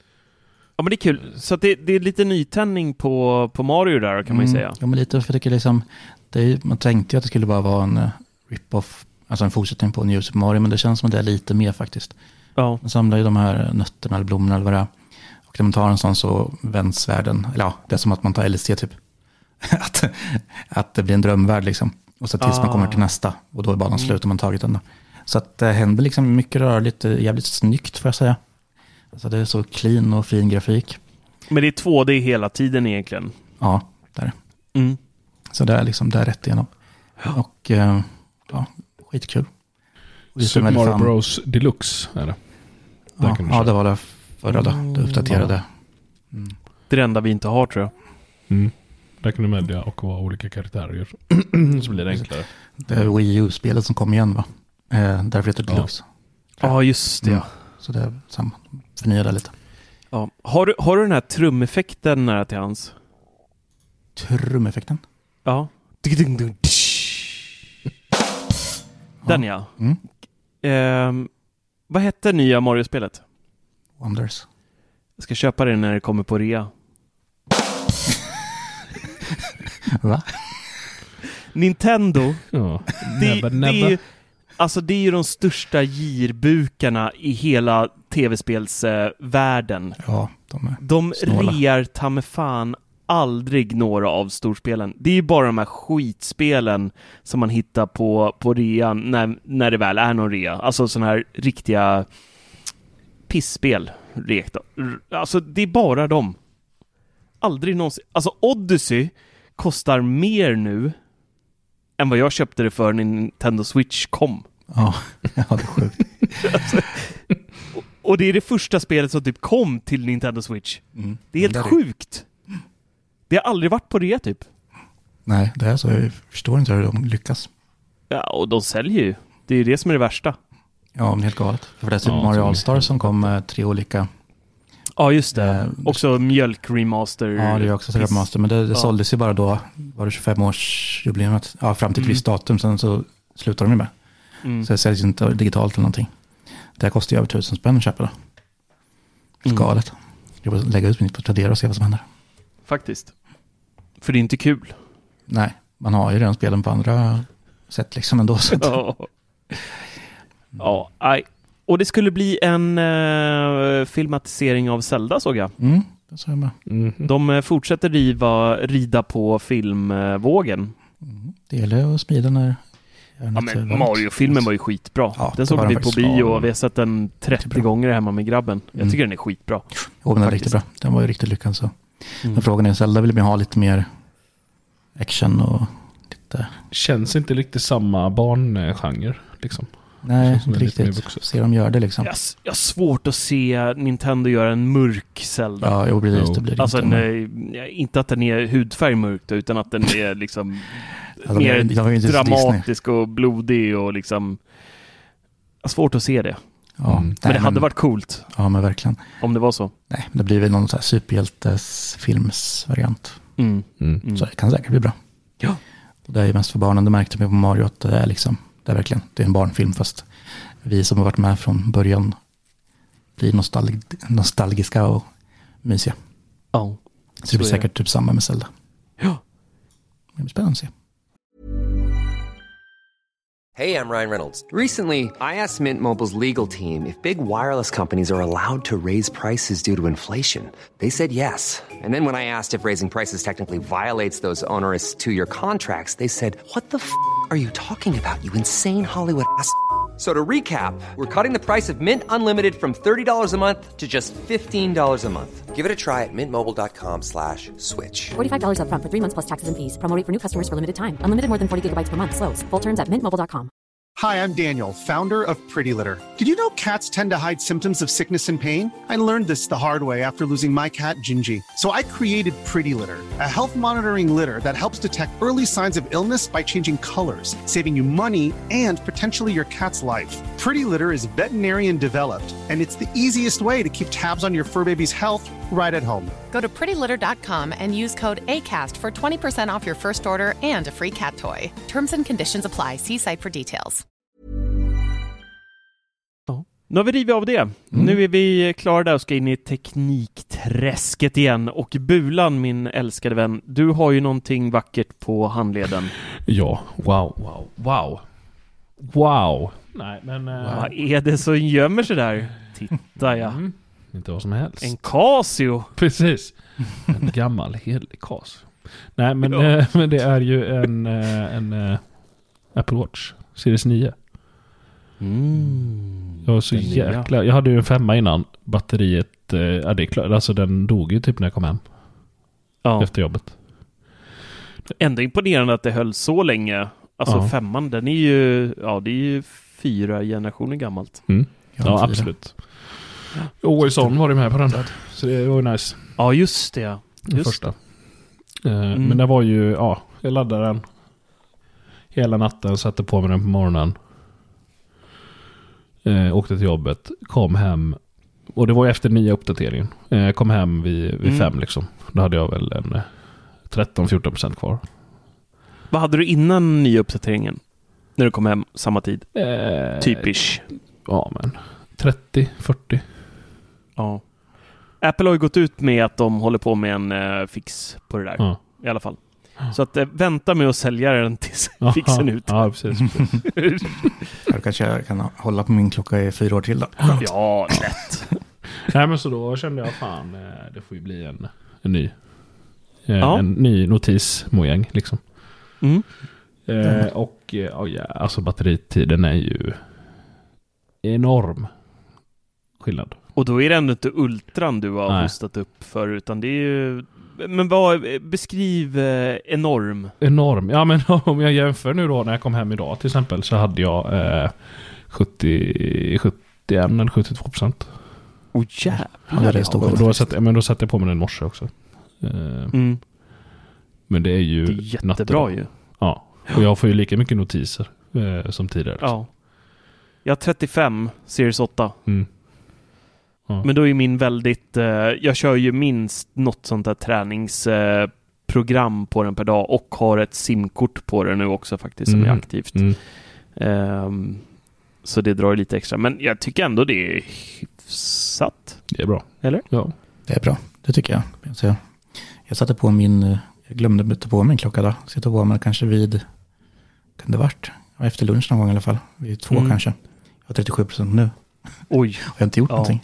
Ja, men det är kul. Så att det, det är lite nytändning på, på Mario där, kan man ju mm, säga. Ja, men lite, för jag tycker liksom, det är, man tänkte ju att det skulle bara vara en uh, rip-off, alltså en fortsättning på New Super Mario, men det känns som att det är lite mer faktiskt. Ja. Man samlar ju de här nötterna eller blommorna eller vad det är. Och när man tar en sån så vänds världen, eller ja, det är som att man tar L S D typ. att, att det blir en drömvärld liksom. Och så tills ah. man kommer till nästa, och då är banan slut och man tagit den då. Så att det händer liksom mycket rörligt, jävligt snyggt får jag säga. Alltså det är så clean och fin grafik. Men det är två D hela tiden egentligen. Ja, där. Mm. Så det är liksom, det är rätt igenom. Ja. Och ja, skitkul. Och Super Mario Bros Deluxe är det. Ja, ja, det var det förra då. Det uppdaterade. Mm. Det är det enda vi inte har, tror jag. Mm. Där kan du välja och vara olika karaktärer. Så blir det enklare. Det är Wii U-spelet som kom igen, va? Eh, därför heter det Deluxe. Ja, ah, just det. Mm. Så det är samma. Förnya det lite. Ja. Har, du, har du den här trumeffekten nära till hans? Trumeffekten? Ja. Den ja. Mm. Eh, vad hette nya Mario-spelet? Wonders. Jag ska köpa det när det kommer på rea. Va? Nintendo. Ja. Det, Nebba, det, nebba. är ju, alltså det är ju de största girbukarna i hela tv-spelsvärlden. Eh, Ja, de är de snåla. rear ta med fan aldrig några av storspelen. Det är ju bara de här skitspelen som man hittar på, på rean när, när det väl är någon rea. Alltså sådana här riktiga pissspel. Alltså det är bara dem. Aldrig någonsin. Alltså Odyssey kostar mer nu än vad jag köpte det för när Nintendo Switch kom. Ja, ja det är sjukt. Alltså, och, och det är det första spelet som typ kom till Nintendo Switch. Mm. Det är helt Det är det. sjukt. Det har aldrig varit på det typ. Nej, det är så. Jag förstår inte hur de lyckas. Ja, och de säljer ju. Det är ju det som är det värsta. Ja, men helt galet. För det är Super Ja, Mario så- All-Star som kom med tre olika. Ja, just det. Eh, Också mjölk-remaster. Ja, det är också Super Master. Men det, det Ja. såldes ju bara då. Var det tjugofem-årsjubileumet? Ja, fram till ett visst datum. Sen så slutar de ju med. Mm. Så det säljs inte digitalt eller någonting. Det här kostar ju över tusen spänn att köpa det. Mm. Galet. Jag vill lägga ut mitt på Tradera och se vad som händer. Faktiskt. För det är inte kul. Nej, man har ju redan spelen på andra sätt liksom ändå. Så att, Ja. Ja, aj. Och det skulle bli en eh, filmatisering av Zelda, såg jag. mm, det sa jag med. Mhm. De eh, fortsätter riva, rida på filmvågen. Mm, det gäller att smida när... Ja, men Mario-filmen var ju skitbra. Ja, den det såg var vi den på faktiskt. bio Ja. och vi har sett den trettio Jättebra. gånger hemma med grabben. Jag Mm. tycker den är skitbra. Jo, den är faktiskt. riktigt bra. Den var ju riktigt lyckad så. Mm. Men frågan är, Zelda vill man ha lite mer action och lite... Känns inte riktigt samma barngenre liksom. Nej, känns som inte det är lite mer riktigt. vuxet. Se dem gör det liksom. Jag, jag har svårt att se Nintendo göra en mörk Zelda. Ja, jo, precis. Jo. Det blir det Alltså, inte. men- nej, inte att den är hudfärg mörkt, utan att den är liksom Alltså, mer de- de var ju inte dramatisk och blodig och liksom... Jag har svårt att se det. Ja, Mm. nej, Men det hade varit coolt Ja, men verkligen. om det var så. Nej, det blir väl någon så här superhjältesfilmsvariant. Mm. Mm. Mm. Så det kan säkert bli bra. Ja. Och det är ju mest för barnen. Det märkte vi på Mario att det är liksom, det är verkligen, det är en barnfilm fast vi som har varit med från början blir nostalg, nostalgiska och mysiga. Ja. Så, det blir är det. säkert typ samma med Zelda. Ja. Det blir spännande att se. Hey, I'm Ryan Reynolds. Recently, I asked Mint Mobile's legal team if big wireless companies are allowed to raise prices due to inflation. They said yes. And then when I asked if raising prices technically violates those onerous two-year contracts, they said, "What the f*** are you talking about, you insane Hollywood ass?" So to recap, we're cutting the price of Mint Unlimited from thirty dollars a month to just fifteen dollars a month. Give it a try at mintmobile.com slash switch. forty-five dollars up front for three months plus taxes and fees. Promo rate for new customers for limited time. Unlimited more than forty gigabytes per month. Slows full terms at mint mobile dot com. Hi, I'm Daniel, founder of Pretty Litter. Did you know cats tend to hide symptoms of sickness and pain? I learned this the hard way after losing my cat, Gingy. So I created Pretty Litter, a health monitoring litter that helps detect early signs of illness by changing colors, saving you money and potentially your cat's life. Pretty Litter is veterinarian developed, and it's the easiest way to keep tabs on your fur baby's health right at home. Go to pretty litter dot com and use code ACAST for twenty percent off your first order and a free cat toy. Terms and conditions apply. See site for details. Nu har vi rivit av det. Mm. Nu är vi klara där och ska in i teknikträsket igen. Och Bulan, min älskade vän, du har ju någonting vackert på handleden. Ja, wow, wow, wow. Wow. Nej, men... eh, Vad är det som gömmer sig där? Titta ja. Mm. Inte vad som helst. En Casio. Precis. En gammal helig Casio. Nej, men, Ja. eh, men det är ju en, eh, en eh, Apple Watch Series nio. Mm. Jag var så Den nya. jäkla... Jag hade ju en femma innan. Batteriet... Eh, ja, det är klart. Alltså den dog ju typ när jag kom hem. Ja. Efter jobbet. Ändå imponerande att det höll så länge. Alltså Ja. femman, den är ju... Ja, det är ju fyra generationer gammalt. Mm. Jag Ja, har fyra. absolut. Oison var det med på den. Så det var ju nice. Ja, just det. Den Just. första. Eh, Mm. Men det var ju... Ja, jag laddade den. Hela natten. Satte på mig den på morgonen. Eh, åkte till jobbet. Kom hem. Och det var ju efter nya uppdateringen. Eh, kom hem vid, vid Mm. fem liksom. Då hade jag väl en eh, tretton till fjorton procent kvar. Vad hade du innan nya uppdateringen? När du kom hem samma tid? Eh, Typisch. Ja, men trettio fyrtio. Ja. Apple har ju gått ut med att de håller på med en uh, fix på det där. Ja. I alla fall. Så att uh, vänta med att sälja den tills Aha. fixen ut. Ja, precis. precis. Jag kanske kan hålla på min klocka i fyra år till då. Ja, lätt. Nej, men så då kände jag fan, det får ju bli en, en ny ja. en ny notis-mojäng liksom. Mm. Eh, och oh ja, alltså batteritiden är ju enorm skillnad. Och då är det ändå inte ultran du har Nej. hostat upp för, utan det är ju... Men vad, beskriv eh, enorm. Enorm. Ja, men om jag jämför nu då när jag kom hem idag till exempel så hade jag eh, sjuttio, sjuttioen eller sjuttiotvå procent. Åh oh, jävlar. Ja, det är stor. Och då satte, men då satte jag på mig den i morse också. Eh, mm. Men det är ju det är jättebra ju. Ja. Och jag får ju lika mycket notiser eh, som tidigare. Ja. Jag har trettiofem Series åtta. Mm. Ja. Men då är min väldigt... Eh, jag kör ju minst något sånt där träningsprogram eh, på den per dag och har ett simkort på den nu också faktiskt som mm. är aktivt. Mm. Um, så det drar lite extra. Men jag tycker ändå det är hyfsat. Det är bra. Eller? Ja. Det är bra, det tycker jag. Så jag satte på min... Jag glömde ta på min klocka då. Så jag tog på mig kanske vid... Kan det varit? Efter lunch någon gång i alla fall. Vid två mm. kanske. Jag har trettiosju procent nu. Oj. Jag har inte gjort ja. någonting.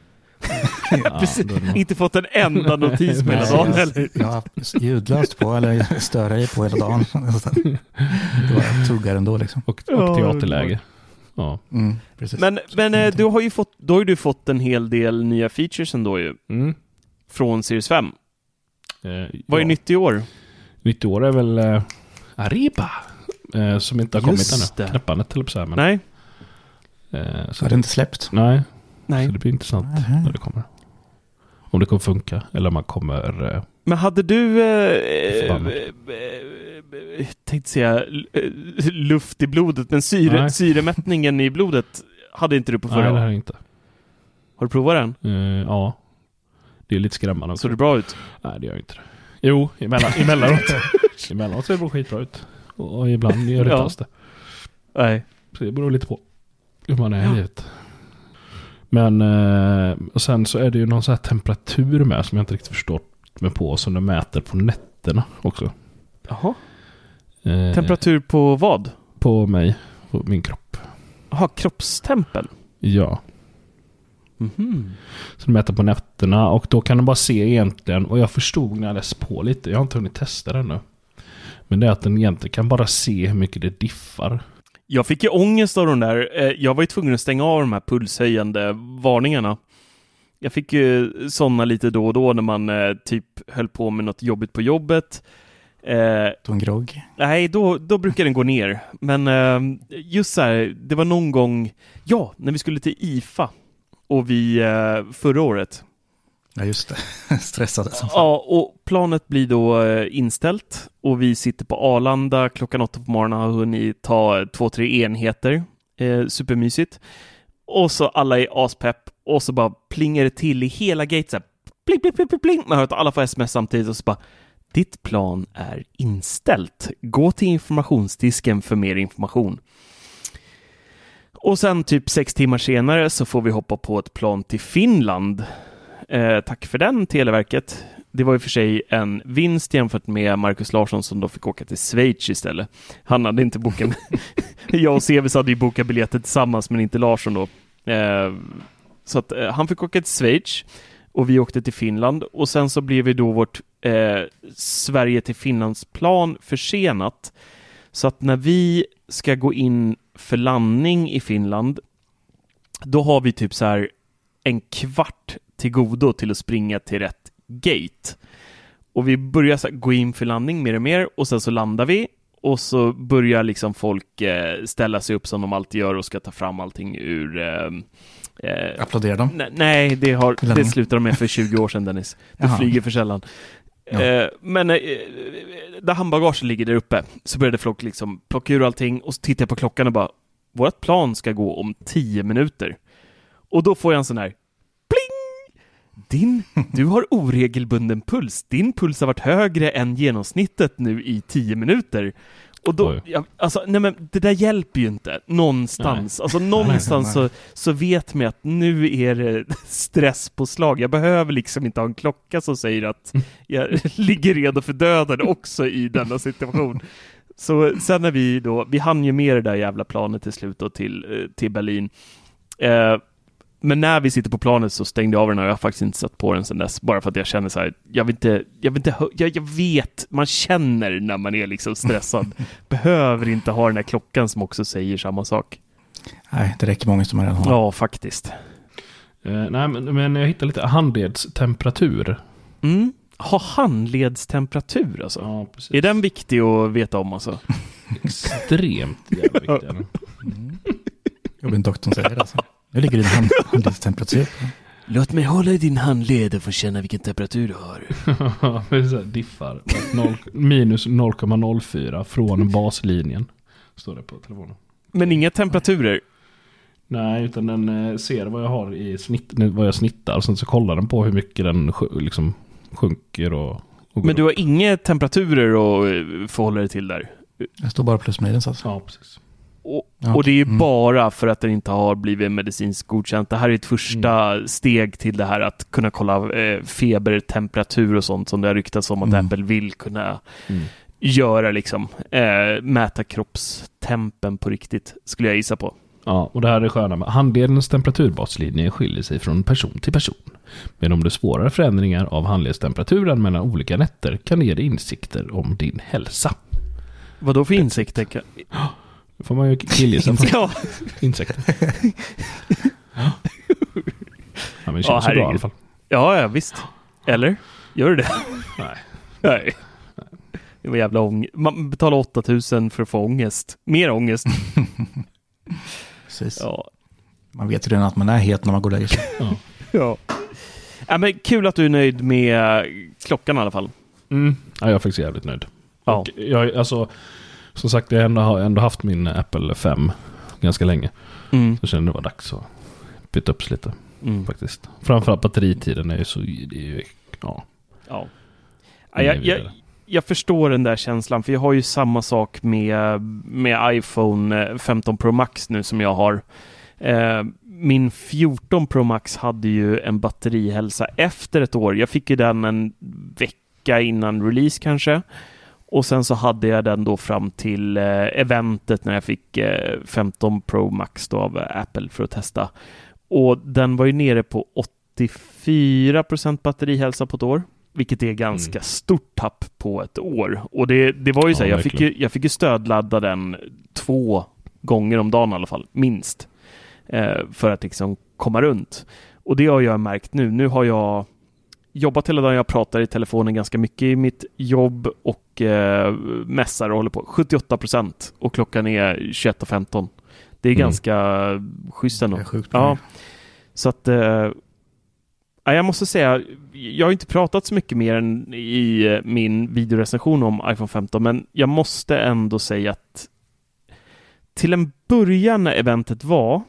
ja, precis. Inte fått en enda notis på hela dagen. Eller? Jag har ljudlöst på eller störa i på hela dagen. Det var tuggar ändå liksom. Och, och teaterläge. Ja. Mm, precis. Men, men eh, du har ju fått, då har du fått en hel del nya features ändå ju. Mm. Från Series fem. Eh, Vad är ja. nytt i år? Nytt i år är väl eh, Arriba. Eh, som inte har Just kommit ännu. det. Knappandet eller så här. Men, Nej. Eh, så har det inte släppt? Nej. Nej. Så det blir intressant Nej. när det kommer. Om det kommer funka. Eller om man kommer... Eh, Men hade du... Eh, eh, eh, tänkte säga luft i blodet. Men syre, syremättningen i blodet hade inte du på förra. Nej, det har jag inte. Har du provat den? Eh, ja. Det är lite skrämmande också. Såg det bra ut? Nej, det gör inte det. Jo, emellan, emellanåt. emellanåt ser det skit bra ut. Och, och ibland gör det ja. inte alls det. Nej. Så det beror lite på hur man är i livet. Men eh, och sen så är det ju någon sån här temperatur med som jag inte riktigt förstått mig på som de mäter på nätterna också. Jaha. Eh, Temperatur på vad? På mig, på min kropp. Jaha, kroppstempel? Ja. Mm-hmm. Så de mäter på nätterna och då kan de bara se egentligen, och jag förstod när jag läste på lite, jag har inte hunnit testa det ännu. Men det är att den egentligen kan bara se hur mycket det diffar. Jag fick ju ångest av de där. Jag var ju tvungen att stänga av de här pulshöjande varningarna. Jag fick ju sådana lite då och då när man eh, typ höll på med något jobbigt på jobbet. Eh, Tog en grogg? Nej, då, då brukar den gå ner. Men eh, just så här, det var någon gång, ja, när vi skulle till I F A och vi eh, förra året. Ja, just det. Stressade som fan. Ja, och planet blir då eh, inställt och vi sitter på Arlanda klockan åtta på morgonen och har hunnit ta två, tre enheter. Eh, supermysigt. Och så alla är aspepp och så bara plingar det till i hela gate så här, pling, pling, pling, pling, pling. Man hör att alla får sms samtidigt och så bara, ditt plan är inställt. Gå till informationsdisken för mer information. Och sen typ sex timmar senare så får vi hoppa på ett plan till Finland. Eh, tack för den, Televerket. Det var ju för sig en vinst jämfört med Marcus Larsson som då fick åka till Schweiz istället. Han hade inte bokat... Jag och Sevis hade ju bokat biljetter tillsammans men inte Larsson då. Eh, så att eh, han fick åka till Schweiz och vi åkte till Finland. Och sen så blev vi då vårt eh, Sverige till Finlands plan försenat. Så att när vi ska gå in för landning i Finland då har vi typ så här en kvart till godo till att springa till rätt gate. Och vi börjar så gå in för landning mer och mer och sen så landar vi och så börjar liksom folk eh, ställa sig upp som de alltid gör och ska ta fram allting ur... Eh, eh, Applåderar de? Ne- nej, det, har, det slutar de med för tjugo år sedan, Dennis. Du Jaha. flyger för sällan. Ja. Eh, men eh, där handbagaget ligger där uppe så började folk liksom plocka ur allting och så tittar jag på klockan och bara, vårt plan ska gå om tio minuter. Och då får jag en sån här Din, du har oregelbunden puls. Din puls har varit högre än genomsnittet nu i tio minuter. Och då, ja, alltså, nej men det där hjälper ju inte någonstans. Nej. Alltså någonstans nej, nej, nej. Så, så vet man att nu är det stresspåslag. Jag behöver liksom inte ha en klocka som säger att jag ligger redo för döden också i denna situation. Så sen när vi då, vi hann ju med det där jävla planet till slut då till, till Berlin. Eh, Men när vi sitter på planet så stängde jag av den och jag har faktiskt inte satt på den sedan dess. Bara för att jag känner så här, jag vill inte, jag vill inte, jag, jag vet, man känner när man är liksom stressad. Behöver inte ha den här klockan som också säger samma sak. Nej, det räcker många som man redan har. Ja, faktiskt. Uh, nej, men, men jag hittade lite handledstemperatur. Mm. Ha handledstemperatur alltså. Ja, precis. Är den viktig att veta om alltså? Extremt jävla viktig. Mm. Jag vill inte doktorn säga det alltså. Nu ligger din hand, handledstemperatur. Låt mig hålla i din handled och få känna vilken temperatur du har. Det är diffar. noll, minus noll komma noll fyra från baslinjen. Står det på telefonen. Men inga temperaturer? Nej, utan den ser vad jag har i snitt, vad jag snittar. Och sen så kollar den på hur mycket den liksom sjunker. Och, och Men du har inga temperaturer att förhålla dig till där? Det står bara plus minus alltså. Ja, precis. Och, och det är ju mm. bara för att den inte har blivit medicinskt godkänt. Det här är ett första mm. steg till det här att kunna kolla eh, feber, temperatur och sånt som det har ryktats om att mm. Apple vill kunna mm. göra liksom. Eh, mäta kroppstempen på riktigt, skulle jag gissa på. Ja, och det här är sköna med handledens temperaturbaslinje skiljer sig från person till person. Men om det är svårare förändringar av handledstemperaturen mellan olika nätter kan det ge dig insikter om din hälsa. Vad då för insikter? Då får man ju killgissa på ja. insekter. Ja. Ja, men det känns ja, bra i alla fall. Ja, ja, visst. Eller? Gör du det? Nej. Nej. Det var jävla ångest. Man betalar åtta tusen för att få ångest. Mer ångest. Precis. Ja. Man vet ju redan att man är het när man går där. Ja. Ja. Ja, men kul att du är nöjd med klockan i alla fall. Mm. Ja, jag är faktiskt jävligt nöjd. Ja. Och jag, alltså, som sagt, jag har ändå haft min Apple fem ganska länge. Mm. Så kände det var dags att byta upp lite. Mm. Faktiskt. Framförallt batteritiden är ju så... Det är ju, ja. Ja. Ja, jag, jag, jag förstår den där känslan, för jag har ju samma sak med, med iPhone femton Pro Max nu som jag har. Eh, min fjorton Pro Max hade ju en batterihälsa efter ett år. Jag fick ju den en vecka innan release kanske. Och sen så hade jag den då fram till eh, eventet när jag fick eh, femton Pro Max då av Apple för att testa. Och den var ju nere på åttiofyra procent batterihälsa på ett år. Vilket är ganska mm. stort tapp på ett år. Och det, det var ju ja, så här, jag fick ju, jag fick ju stödladda den två gånger om dagen i alla fall, minst. Eh, för att liksom komma runt. Och det har jag märkt nu. Nu har jag jobbat hela dagen, jag pratar i telefonen ganska mycket i mitt jobb och eh, mässar och håller på. sjuttioåtta procent och klockan är tjugoett och femton. Det är mm. ganska schysst ändå. Det är sjukt. Ja. Så att eh, jag måste säga, jag har inte pratat så mycket mer än i min videorecension om iPhone femton, men jag måste ändå säga att till en början när eventet var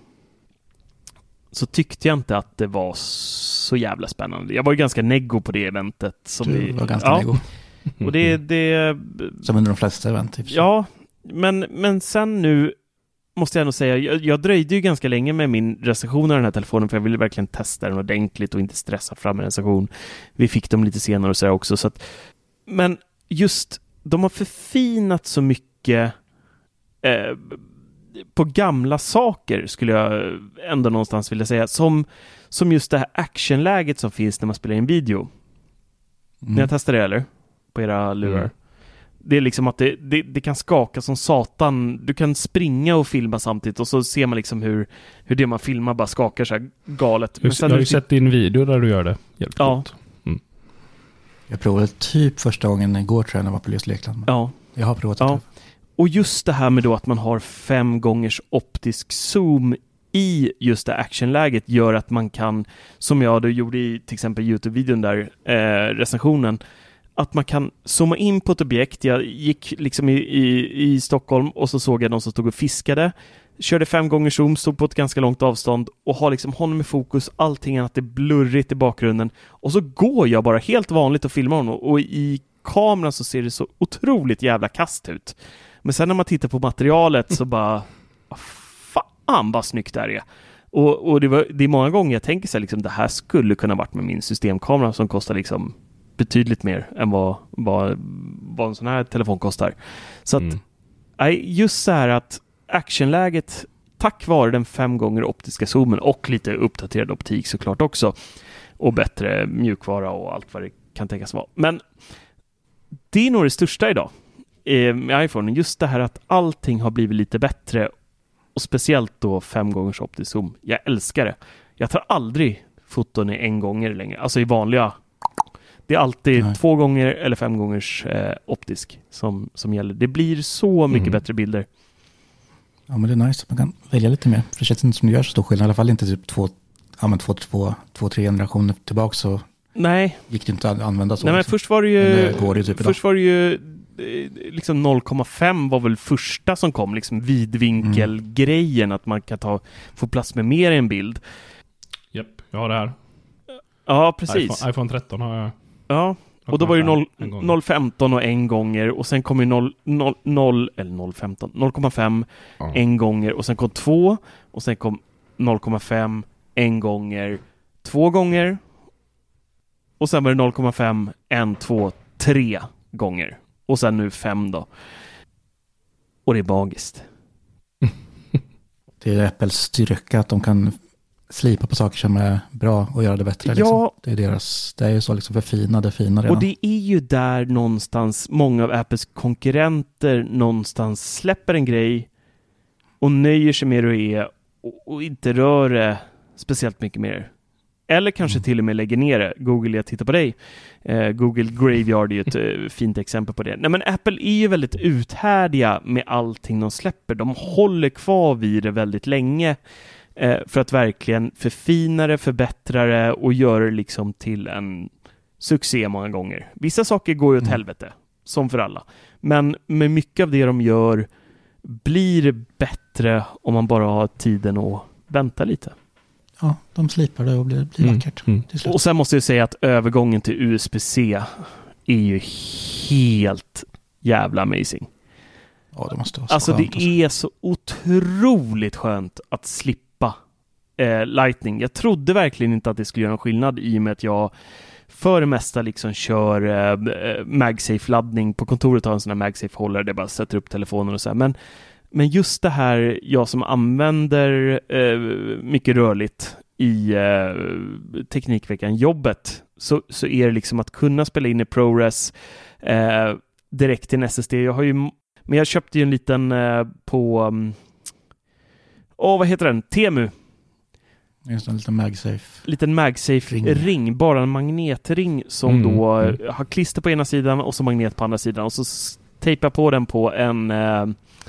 så tyckte jag inte att det var så jävla spännande. Jag var ju ganska neggo på det eventet. Som du vi, var ganska ja. neggo. Och det, det, som under de flesta event. Ja, men, men sen nu måste jag nog säga, jag, jag dröjde ju ganska länge med min recension av den här telefonen, för jag ville verkligen testa den ordentligt och inte stressa fram en recension. Vi fick dem lite senare och så också. Så att, men just, de har förfinat så mycket eh, på gamla saker, skulle jag ändå någonstans vilja säga. Som, som just det här actionläget som finns när man spelar in video. Mm. Ni har testat det, eller? På era lurar. Mm. Det är liksom att det, det, det kan skaka som satan. Du kan springa och filma samtidigt och så ser man liksom hur, hur det man filmar bara skakar så här galet. Men sen jag har ju sett din video där du gör det. Helt ja. Mm. Jag provade typ första gången igår, tror jag, när jag var på just Lekland. Ja. Jag har provat ja. Och just det här med då att man har fem gångers optisk zoom i just det actionläget gör att man kan, som jag då gjorde i till exempel YouTube-videon där, eh, recensionen, att man kan zooma in på ett objekt. Jag gick liksom i, i, i Stockholm och så såg jag någon som stod och fiskade. Körde fem gånger zoom, stod på ett ganska långt avstånd och har liksom honom i fokus, allting att det är blurrigt i bakgrunden. Och så går jag bara helt vanligt och filmar honom och i kameran så ser det så otroligt jävla kast ut. Men sen när man tittar på materialet så bara fan vad snyggt det här är. Och, och det, var, det är många gånger jag tänker så här, liksom, det här skulle kunna varit med min systemkamera som kostar liksom betydligt mer än vad, vad, vad en sån här telefon kostar. Så att mm. just så här att actionläget tack vare den fem gånger optiska zoomen och lite uppdaterad optik såklart också och bättre mjukvara och allt vad det kan tänkas vara. Men det är nog det största idag med iPhone. Just det här att allting har blivit lite bättre och speciellt då fem gångers optisk zoom. Jag älskar det. Jag tar aldrig foton i en gånger längre. Alltså i vanliga. Det är alltid Nej. två gånger eller fem gångers eh, optisk som, som gäller. Det blir så mycket mm. bättre bilder. Ja, men det är nice att man kan välja lite mer. För det känns inte som det gör så stor skillnad. I alla fall inte typ två, ja, men två, två, två, tre generationer tillbaka så Nej. gick det inte att använda så. Nej, men liksom. först var det ju, det går det typ först var det ju liksom noll komma fem var väl första som kom, liksom vidvinkelgrejen mm. att man kan ta, få plats med mer i en bild. Japp, jag har det här. Ja, precis. iPhone, iPhone tretton har jag. Ja, och då var det noll komma femton och en gånger och sen kom ju noll, noll, noll eller noll komma femton, noll komma fem ja. en gånger och sen kom två och sen kom noll komma fem en gånger, två gånger och sen var det noll komma fem, en, två, tre gånger. Och sen nu fem då. Och det är magiskt. Det är Apples styrka att de kan slipa på saker som är bra och göra det bättre. Ja. Liksom. Det är deras, det är ju så liksom förfinade, fina redan. Och det är ju där någonstans många av Apples konkurrenter någonstans släpper en grej och nöjer sig med det är och, och inte rör det speciellt mycket mer. Eller kanske mm. till och med lägger ner det. Google, jag tittar på dig. Eh, Google Graveyard är ju ett eh, fint exempel på det. Nej, men Apple är ju väldigt uthärdiga med allting de släpper. De håller kvar vid det väldigt länge eh, för att verkligen förfina det, förbättra det och göra det liksom till en succé många gånger. Vissa saker går ju åt mm. helvete, som för alla. Men med mycket av det de gör blir det bättre om man bara har tiden att vänta lite. Ja, de slipar det och blir, blir mm. vackert. Mm. Och sen måste jag säga att övergången till U S B-C är ju helt jävla amazing. Ja, det måste vara så Alltså skönt, det är så otroligt skönt att slippa eh, Lightning. Jag trodde verkligen inte att det skulle göra någon skillnad i och med att jag för det mesta liksom kör eh, MagSafe-laddning. På kontoret har en sån här MagSafe-hållare där bara sätter upp telefonen och så här. Men Men just det här, jag som använder eh, mycket rörligt i eh, Teknikveckan jobbet så, så är det liksom att kunna spela in i ProRes eh, direkt till en S S D. Jag har ju, men jag köpte ju en liten eh, på åh, vad heter den? Temu. Just en liten MagSafe. Liten MagSafe-ring, ring. Bara en magnetring som mm, då mm. har klister på ena sidan och så magnet på andra sidan och så tejpar på den på en eh,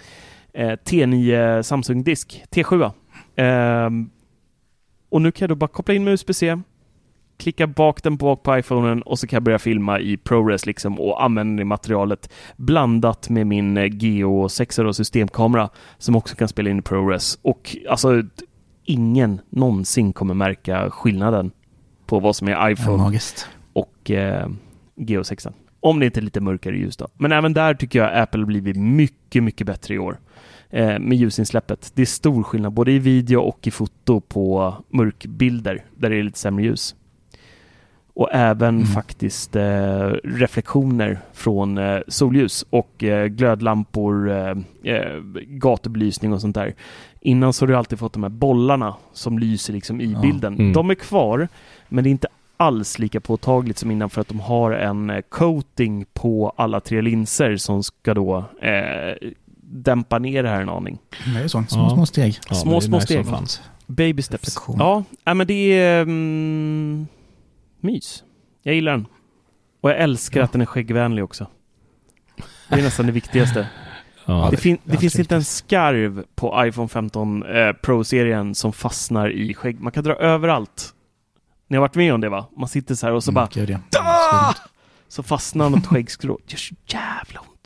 T nio Samsung-disk, T sju. Um, och nu kan jag då bara koppla in med U S B-C, klicka bak den bak på iPhonen och så kan jag börja filma i ProRes liksom, och använda det materialet blandat med min G O sex systemkamera som också kan spela in i ProRes. Och alltså ingen någonsin kommer märka skillnaden på vad som är iPhone och eh, G O sex. Om det inte är lite mörkare ljus då. Men även där tycker jag Apple blivit mycket, mycket bättre i år. Eh, med ljusinsläppet. Det är stor skillnad både i video och i foto på mörkbilder där det är lite sämre ljus. Och även mm. faktiskt eh, reflektioner från eh, solljus och eh, glödlampor, eh, eh, gatubelysning och sånt där. Innan så har du alltid fått de här bollarna som lyser liksom i ja. bilden. Mm. De är kvar, men det är inte alls lika påtagligt som innan för att de har en coating på alla tre linser som ska då eh, dämpa ner det här en aning. Det är sånt, små, ja. små steg. Ja, små, små nice steg. Baby steps. Reflektion. Ja, äh, men det är mm, mys. Jag gillar den. Och jag älskar ja. att den är skäggvänlig också. Det är nästan det viktigaste. Ja, det fin- det, det finns inte en skarv på iPhone femton eh, Pro-serien som fastnar i skägg. Man kan dra överallt. Ni har varit med om det, va? Man sitter så här och så mm, bara ja, så fastnar något skäggskrå. Det gör så jävla ont.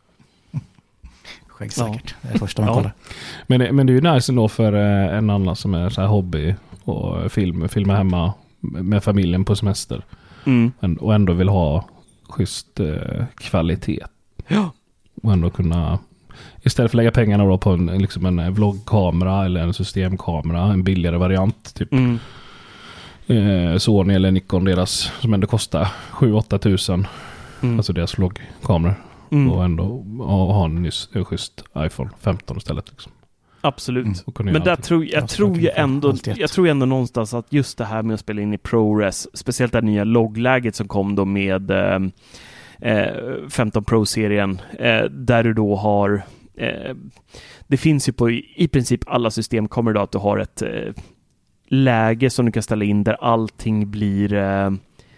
Skäggsäkert. Ja. Det är första man kollar. Men, men det är ju nice ändå för en annan som är så här hobby och film, filma hemma med familjen på semester. Mm. Och ändå vill ha schysst eh, kvalitet. Ja. Och ändå kunna istället för att lägga pengarna då på en, liksom en vloggkamera eller en systemkamera, en billigare variant typ. Mm. Eh, Sony eller Nikon deras som ändå kostar sju åtta tusen. Mm. Alltså deras vloggkameror. Mm. Och ändå och ha en, nyss, en schysst iPhone femton istället liksom. Absolut. Mm. Men där tror, jag, tror jag, ändå, jag tror ändå någonstans att just det här med att spela in i ProRes, speciellt det nya loggläget som kom då med eh, femton Pro-serien, eh, där du då har eh, det finns ju på i, i princip alla system kommer då att du har ett eh, läge som du kan ställa in där allting blir eh,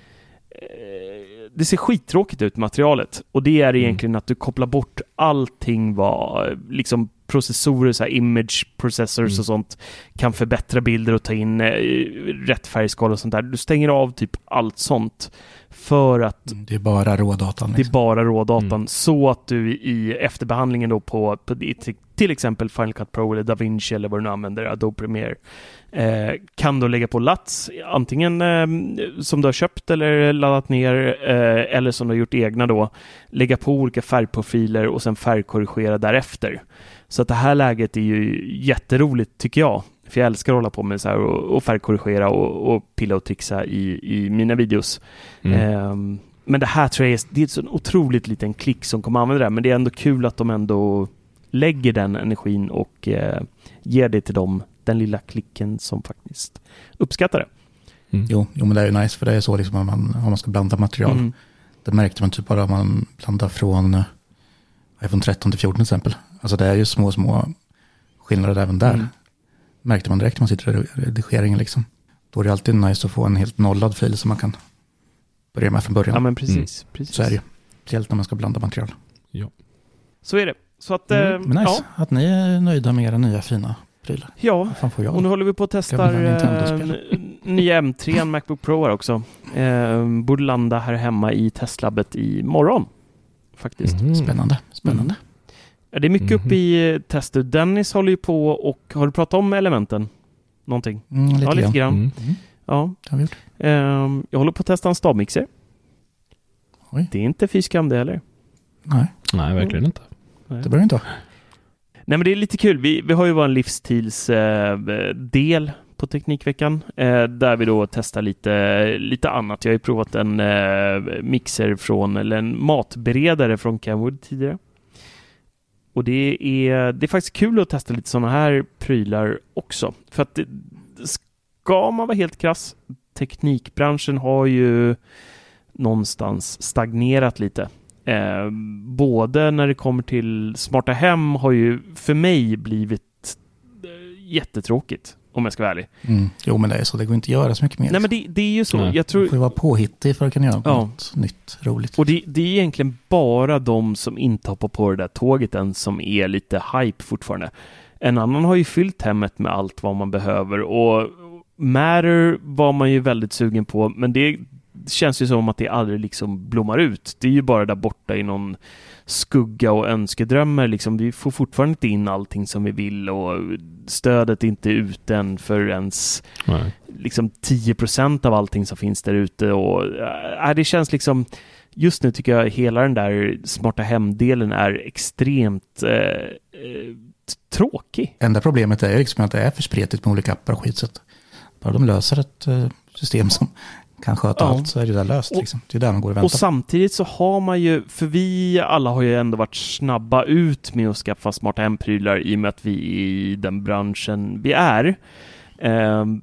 det ser skittråkigt ut materialet, och det är egentligen mm. att du kopplar bort allting vad liksom processorer, så här image processors mm. och sånt kan förbättra bilder och ta in eh, rätt färgskala och sånt där. Du stänger av typ allt sånt för att det är bara rådatan. Liksom. Det är bara rådatan mm. så att du i efterbehandlingen då på, på till exempel Final Cut Pro eller DaVinci eller vad du nu använder, Adobe Premiere, eh, kan då lägga på L U Ts antingen eh, som du har köpt eller laddat ner eh, eller som du har gjort egna då, lägga på olika färgprofiler och sen färgkorrigera därefter. Så att det här läget är ju jätteroligt tycker jag. För jag älskar att hålla på med så här och, och färgkorrigera och, och pilla och trixa i, i mina videos. Mm. Um, men det här tror jag är, det är en så otroligt liten klick som kommer använda det. Men det är ändå kul att de ändå lägger den energin och uh, ger det till dem, den lilla klicken som faktiskt uppskattar det. Mm. Jo, jo, men det är ju nice, för det är så liksom om man, om man ska blanda material. Mm. Det märkte man typ bara om man blandar från uh, iPhone tretton till fjorton till exempel. Alltså det är ju små, små skillnader även där. Mm. Märkte man direkt när man sitter i redigeringen liksom. Då är det alltid nice att få en helt nollad fil som man kan börja med från början. Ja, men precis. Mm. precis. Så är det ju. Speciellt när man ska blanda material. Ja. Så är det. Så att, mm. eh, Men nice ja. att ni är nöjda med era nya fina prylar. Ja, och nu håller vi på att testa äh, nya M tre MacBook Pro här också. Eh, borde landa här hemma i testlabbet i morgon. Faktiskt. Mm. Spännande, spännande. Mm. Det är mycket mm-hmm. uppe i tester. Dennis håller ju på och har du pratat om elementen? Någonting? Mm, lite ja, lite grann. Mm. Ja, det har vi gjort. Um, jag håller på att testa en stavmixer. Oj. Det är inte fy skam det heller. Nej. Nej, verkligen inte. Nej. Det behöver inte ha. Nej, men det är lite kul. Vi, vi har ju vår livsstils eh, del på Teknikveckan eh, där vi då testar lite, lite annat. Jag har ju provat en eh, mixer från, eller en matberedare från Kenwood tidigare. Och det är, det är faktiskt kul att testa lite sådana här prylar också. För att det, ska man vara helt krass, teknikbranschen har ju någonstans stagnerat lite. Eh, både när det kommer till smarta hem har ju för mig blivit eh, jättetråkigt, om jag ska vara ärlig. Mm. Jo, men det är så. Det går inte att göra så mycket mer. Nej, men det, det är ju så. Nej. Jag tror... Du får vara påhittig för att kunna göra ja. något nytt, roligt. Och det, det är egentligen bara de som inte hoppar på det där tåget än som är lite hype fortfarande. En annan har ju fyllt hemmet med allt vad man behöver. Och Matter var man ju väldigt sugen på, men det känns ju som att det aldrig liksom blommar ut. Det är ju bara där borta i någon skugga och önskedrömmar. Liksom. Vi får fortfarande inte in allting som vi vill och stödet är inte ute än för ens liksom tio procent av allting som finns där ute. Och, äh, det känns liksom, just nu tycker jag hela den där smarta hemdelen är extremt äh, äh, tråkig. Enda problemet är liksom att det är för spretigt med olika appar och skit. Så att bara de löser ett äh, system som kan sköta ja. allt så är det där löst. Och, liksom. Det är där man går och väntar. Och samtidigt så har man ju, för vi alla har ju ändå varit snabba ut med att skaffa smarta hemprylar i och med att vi är i den branschen vi är. Um,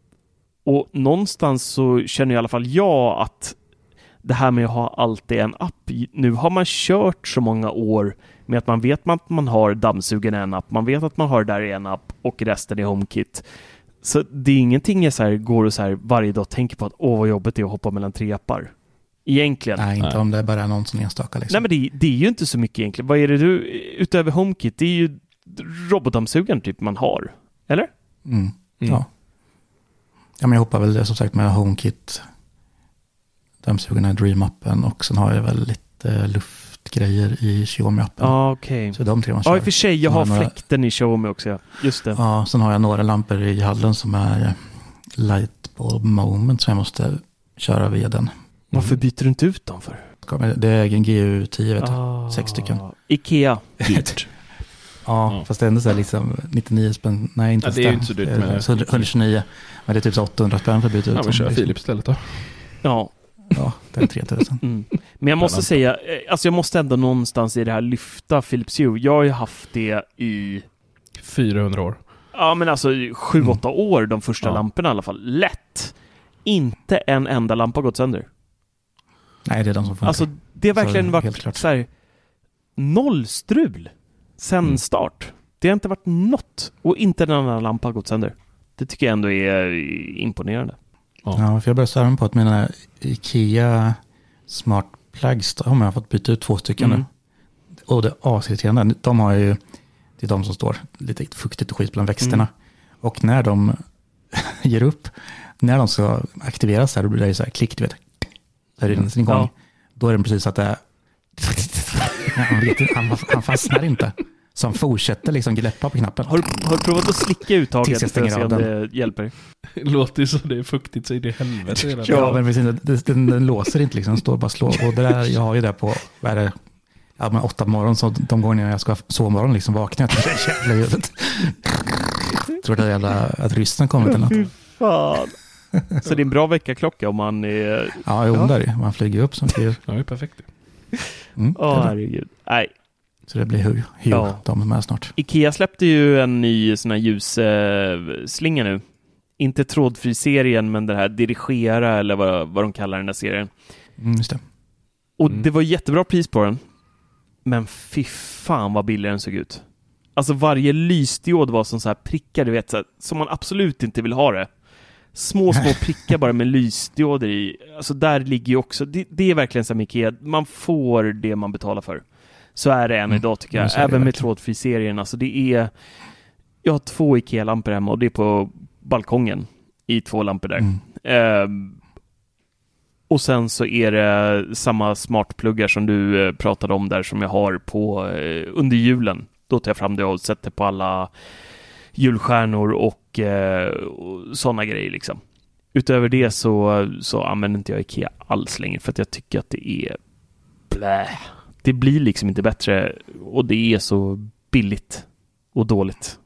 och någonstans så känner i alla fall jag att det här med att ha alltid en app, nu har man kört så många år med att man vet att man har dammsugen en app, man vet att man har där i en app och resten i HomeKit. Så det är ingenting jag så här går och så här varje dag tänker på att åh vad jobbigt det är att hoppa mellan tre appar. Egentligen. Nej, inte Nej. om det är bara någon som enstaka. Liksom. Nej, men det, det är ju inte så mycket egentligen. Vad är det du, utöver HomeKit, det är ju robotdammsugaren typ man har. Eller? Mm. Mm. Ja. Ja, men jag hoppar väl som sagt med HomeKit, dammsugarna i Dream-appen och sen har jag väl lite luftgrejer i Xiaomi-appen. Ja, ah, okej. Så de tre man kör. Ja, i och för sig, jag har, har fläkten några... i Xiaomi också, ja. Just det. Ja, sen har jag några lampor i hallen som är Lightbulb Moment som jag måste köra via den. Varför byter du inte ut dem för? Det är en G U tio, vet du. Ah, sex stycken. Ikea. Ja, ja, fast det är ändå så här liksom nittionio spänn. Nej, inte ja, det är ju inte så dyrt med etthundratjugonio. Men det är typ så åttahundra spänn för att byta ut. Ja, men kör Philips istället då. Ja. Ja, det är tre tusen. Mm. Men jag måste säga, alltså jag måste ändå någonstans i det här lyfta Philips Hue. Jag har ju haft det i fyrahundra år. Ja, men alltså sju åtta mm. år, de första ja. lamporna i alla fall. Lätt. Inte en enda lampa gått sönder. Nej, det är de som funkar. Alltså, det har verkligen så, varit så här, noll strul sen mm. start. Det har inte varit något. Och inte en annan lampa har gått sönder. Det tycker jag ändå är imponerande. Ja, ja för jag börjar störa på att mina IKEA Smart Plugs, de har jag fått byta ut två stycken mm. nu. Och det är asirriterande. De har ju, det är de som står lite fuktigt och skit bland växterna. Mm. Och när de ger upp, när de ska aktiveras här, då blir det så här klick, du vet. Så är det en gång. Ja. Då är det precis att det är han, vet, han, han fastnar inte. Som fortsätter liksom gläppa på knappen. Har du, har du provat att slicka uttaget för att se om det hjälper? Det låter ju så det är fuktigt så är det helvete. Ja, ja, men den, den, den låser inte liksom, den står bara slå. Och det där, jag har ju det på, vad är det, ja, men åtta på morgon, så de gånger jag ska sovmorgon liksom vakna. Jag jävla ljudet. Tror det är jävla att ryssen kommer till något. Fy fan. Så det är en bra veckaklocka om man är... Ja, jo, ja. Där man flyger upp som fyr. Ja, det är perfekt. Mm, Åh, herregud. Nej. Så det blir hur, hur ja. de är med snart. Ikea släppte ju en ny sån här ljusslinga nu. Inte trådfri-serien, men den här dirigera eller vad, vad de kallar den här serien. Mm, just det. Och mm. det var jättebra pris på den. Men fy fan vad billig den såg ut. Alltså varje lysdiod var som så här prickar, du vet, så här, som man absolut inte vill ha det. Små, små prickar bara med lysdioder i. Alltså där ligger ju också, det, det är verkligen som Ikea. Man får det man betalar för. Så är det än mm. idag tycker jag. Mm, även med trådfri-serien. Alltså det är, jag har två Ikea-lampor hemma och det är på balkongen i två lampor där. Mm. Uh, och sen så är det samma smartpluggar som du uh, pratade om där som jag har på uh, under julen. Då tar jag fram det och sätter på alla julstjärnor och, uh, och sådana grejer liksom. Utöver det så, så använder inte jag Ikea alls längre för att jag tycker att det är blä. Det blir liksom inte bättre och det är så billigt och dåligt.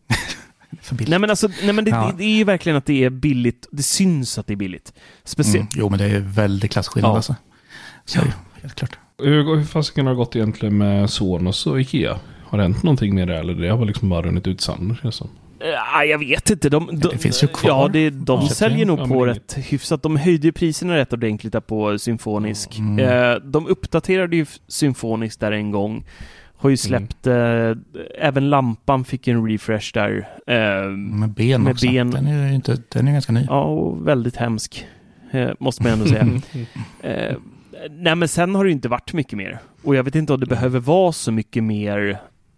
nej men alltså, nej men det, ja. det, det är ju verkligen att det är billigt. Det syns att det är billigt. Speciellt. Mm, jo, men det är väldigt klasskillnad ja. alltså. Så ja. helt klart. Hur, hur fasiken har det gått egentligen med Sonos och Ikea? Har det hänt någonting med det eller det har liksom bara runnit ut sand? Ja, jag vet inte. De, de, det finns ju kvar. Ja, det, de ja, säljer nog ja, på rätt hyfsat. De höjde priserna rätt ordentligt där på Symfonisk. Mm. Eh, de uppdaterade ju Symfonisk där en gång. Har ju släppt mm. eh, även lampan fick en refresh där. Eh, med ben med också. Ben. Den är ju inte, den är ganska ny. Ja, och väldigt hemsk. Eh, måste man ändå säga. eh, nej, men sen har det ju inte varit mycket mer. Och jag vet inte om det behöver vara så mycket mer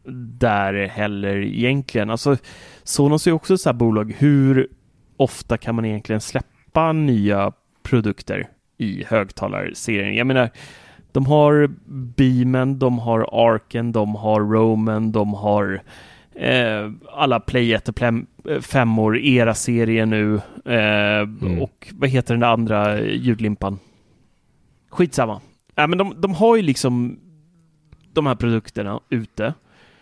där heller egentligen. Alltså Sonos är också ett så här bolag. Hur ofta kan man egentligen släppa nya produkter i högtalarserien? Jag menar, de har Beamen, de har Arken, de har Roman, de har eh, alla Play ett och Play femmor, era-serien nu eh, mm. och vad heter den där andra ljudlimpan? Skitsamma. Ja, men de, de har ju liksom de här produkterna ute.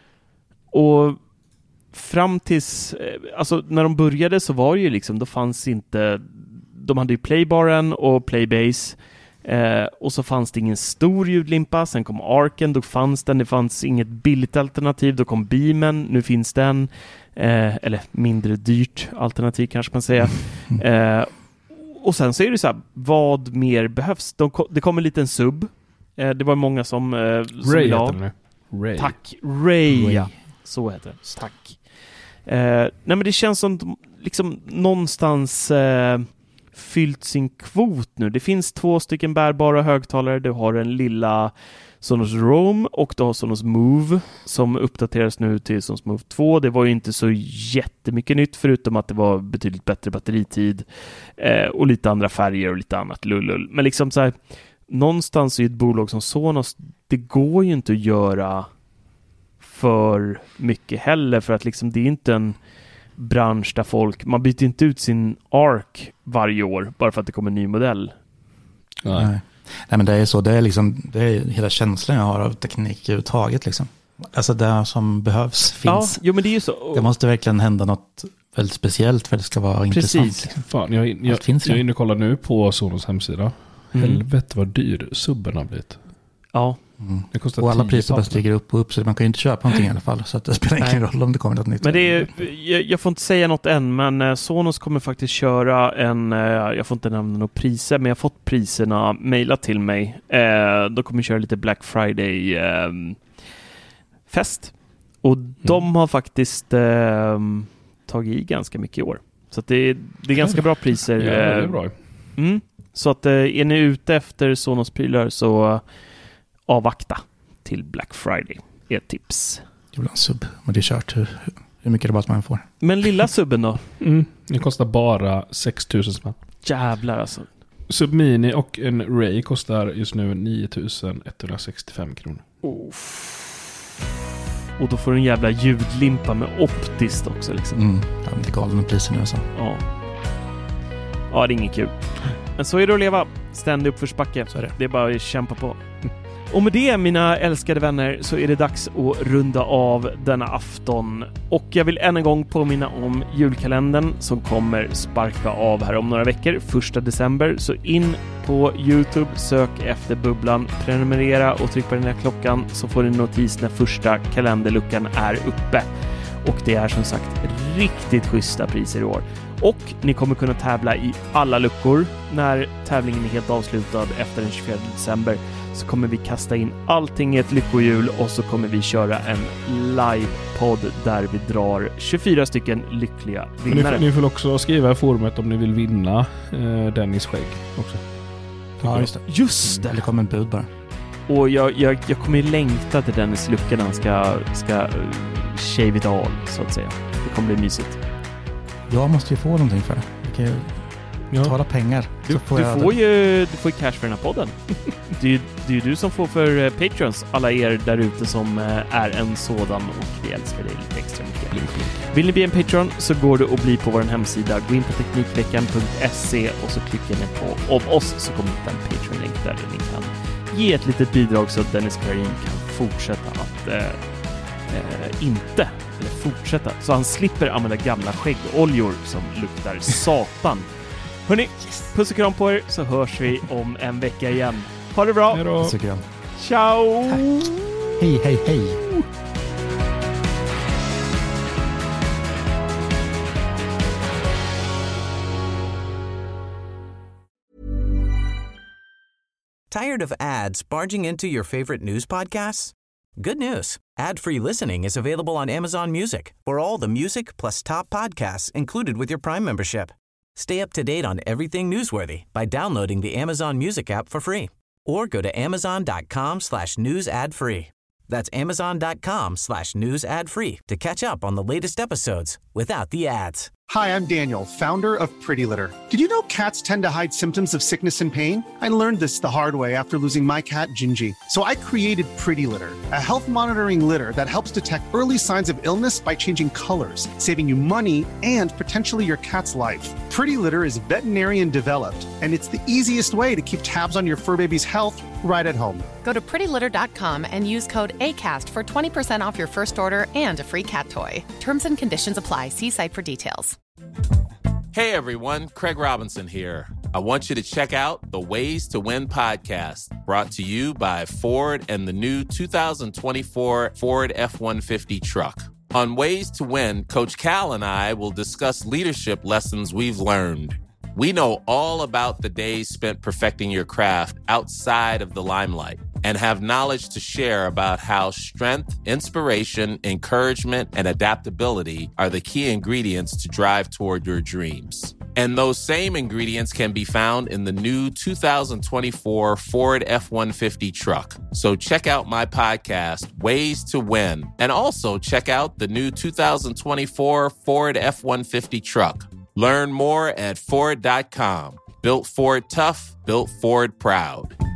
Och fram tills, alltså när de började så var det ju liksom, då fanns inte, de hade ju Playbaren och Playbase eh, och så fanns det ingen stor ljudlimpa, sen kom Arken, då fanns den, det fanns inget billigt alternativ, då kom Beamen, nu finns den, eh, eller mindre dyrt alternativ kanske man säger. Eh, och sen så är det så här, vad mer behövs? De, det kom en liten sub, eh, det var många som, eh, som Ray heter den. Ray. Tack, Ray, Ray. Ja. Så heter det. Tack. Eh, nej men det känns som de, liksom någonstans eh, fyllt sin kvot nu. Det finns två stycken bärbara högtalare. Du har en lilla Sonos Roam och du har Sonos Move som uppdateras nu till Sonos Move två. Det var ju inte så jättemycket nytt förutom att det var betydligt bättre batteritid eh, och lite andra färger och lite annat lullull. Men liksom så här, någonstans i ett bolag som Sonos, det går ju inte att göra för mycket heller, för att liksom det är inte en bransch där folk, man byter inte ut sin Arc varje år bara för att det kommer en ny modell. Nej, Nej men det är så, det är liksom det är hela känslan jag har av teknik överhuvudtaget liksom. Alltså det som behövs finns. Ja, jo, men det är ju så. Det måste verkligen hända något väldigt speciellt för att det ska vara Precis. intressant. Fan, jag, jag, jag, jag är inne och kollar nu på Sonos hemsida. Mm. Helvete vad dyr subben har blivit. Ja. Mm. Det kostar och alla priser bara stiger upp och upp, så man kan ju inte köpa någonting i alla fall. Så att det spelar ingen roll om det kommer något nytt. Men det är, jag, jag får inte säga något än, men Sonos kommer faktiskt köra en, jag får inte nämna några priser, men jag har fått priserna mejlat till mig. Eh, de kommer köra lite Black Friday eh, fest. Och mm. de har faktiskt eh, tagit i ganska mycket i år. Så att det, är, det är ganska bra priser. Ja, det är bra. Mm. Så att är ni ute efter Sonos prylar så avvakta till Black Friday. Är ett tips. Jag vill ha en sub, men det är kört hur, hur mycket rabatt man får. Men lilla subben då? Mm. Det kostar bara sex tusen spänn. Jävlar alltså. Sub Mini och en Ray kostar just nu nio tusen etthundrasextiofem kronor. Oh. Och då får du en jävla ljudlimpa med optiskt också liksom. Mm. Ja, det är galen priser nu alltså. Ja. Ja, det är inget kul. Men så är det att leva. Ständig uppförsbacke. Så är det. Det är bara att kämpa på. Och med det, mina älskade vänner, så är det dags att runda av denna afton. Och jag vill än en gång påminna om julkalendern som kommer sparka av här om några veckor, första december. Så in på YouTube, sök efter Bubblan, prenumerera och tryck på den här klockan så får du en notis när första kalenderluckan är uppe. Och det är som sagt riktigt schyssta priser i år. Och ni kommer kunna tävla i alla luckor. När tävlingen är helt avslutad efter den tjugofjärde december så kommer vi kasta in allting i ett lyckohjul och så kommer vi köra en livepodd där vi drar tjugofyra stycken lyckliga vinnare. Ni, ni får också skriva i forumet om ni vill vinna eh, Dennis skägg också. Ja, just det. Just det. Eller kommer en bud bara. Och jag, jag, jag kommer ju längta till Dennis lucka när han ska, ska uh, shave it all, så att säga. Det kommer bli mysigt. Jag måste ju få någonting för det. Jag kan ju ja. betala pengar. Du, får, du, jag får ju, du får ju cash för den här podden. det, är ju, det är ju du som får för uh, Patreons. Alla er där ute som uh, är en sådan och vi älskar dig lite extra mycket. Blink, blink. Vill ni bli en Patreon så går det att bli på vår hemsida. Gå in på teknikveckan punkt se och så klickar ni på om oss så kommer det en Patreon-länk där ni kan ge ett litet bidrag så att Dennis Karin kan fortsätta att uh, uh, inte eller fortsätta så han slipper använda gamla skäggoljor som luktar satan. Hörrni, puss och kram på er så hörs vi om en vecka igen. Ha det bra. Puss och kram. Ciao. Tack. Hej, hej, hej. Tired of ads barging into your favorite news podcasts? Good news. Ad-free listening is available on Amazon Music for all the music plus top podcasts included with your Prime membership. Stay up to date on everything newsworthy by downloading the Amazon Music app for free or go to amazon.com slash news ad free. That's amazon.com slash news ad free to catch up on the latest episodes without the ads. Hi, I'm Daniel, founder of Pretty Litter. Did you know cats tend to hide symptoms of sickness and pain? I learned this the hard way after losing my cat, Gingy. So I created Pretty Litter, a health monitoring litter that helps detect early signs of illness by changing colors, saving you money and potentially your cat's life. Pretty Litter is veterinarian developed, and it's the easiest way to keep tabs on your fur baby's health right at home. Go to pretty litter dot com and use code ACAST for twenty percent off your first order and a free cat toy. Terms and conditions apply. See site for details. Hey everyone, Craig Robinson here. I want you to check out the Ways to Win podcast, brought to you by Ford and the new two thousand twenty-four Ford F one fifty truck. On Ways to Win, Coach Cal and I will discuss leadership lessons we've learned. We know all about the days spent perfecting your craft outside of the limelight and have knowledge to share about how strength, inspiration, encouragement, and adaptability are the key ingredients to drive toward your dreams. And those same ingredients can be found in the new two thousand twenty-four Ford F one fifty truck. So check out my podcast, Ways to Win, and also check out the new two thousand twenty-four Ford F one fifty truck. Learn more at Ford dot com. Built Ford tough, built Ford proud.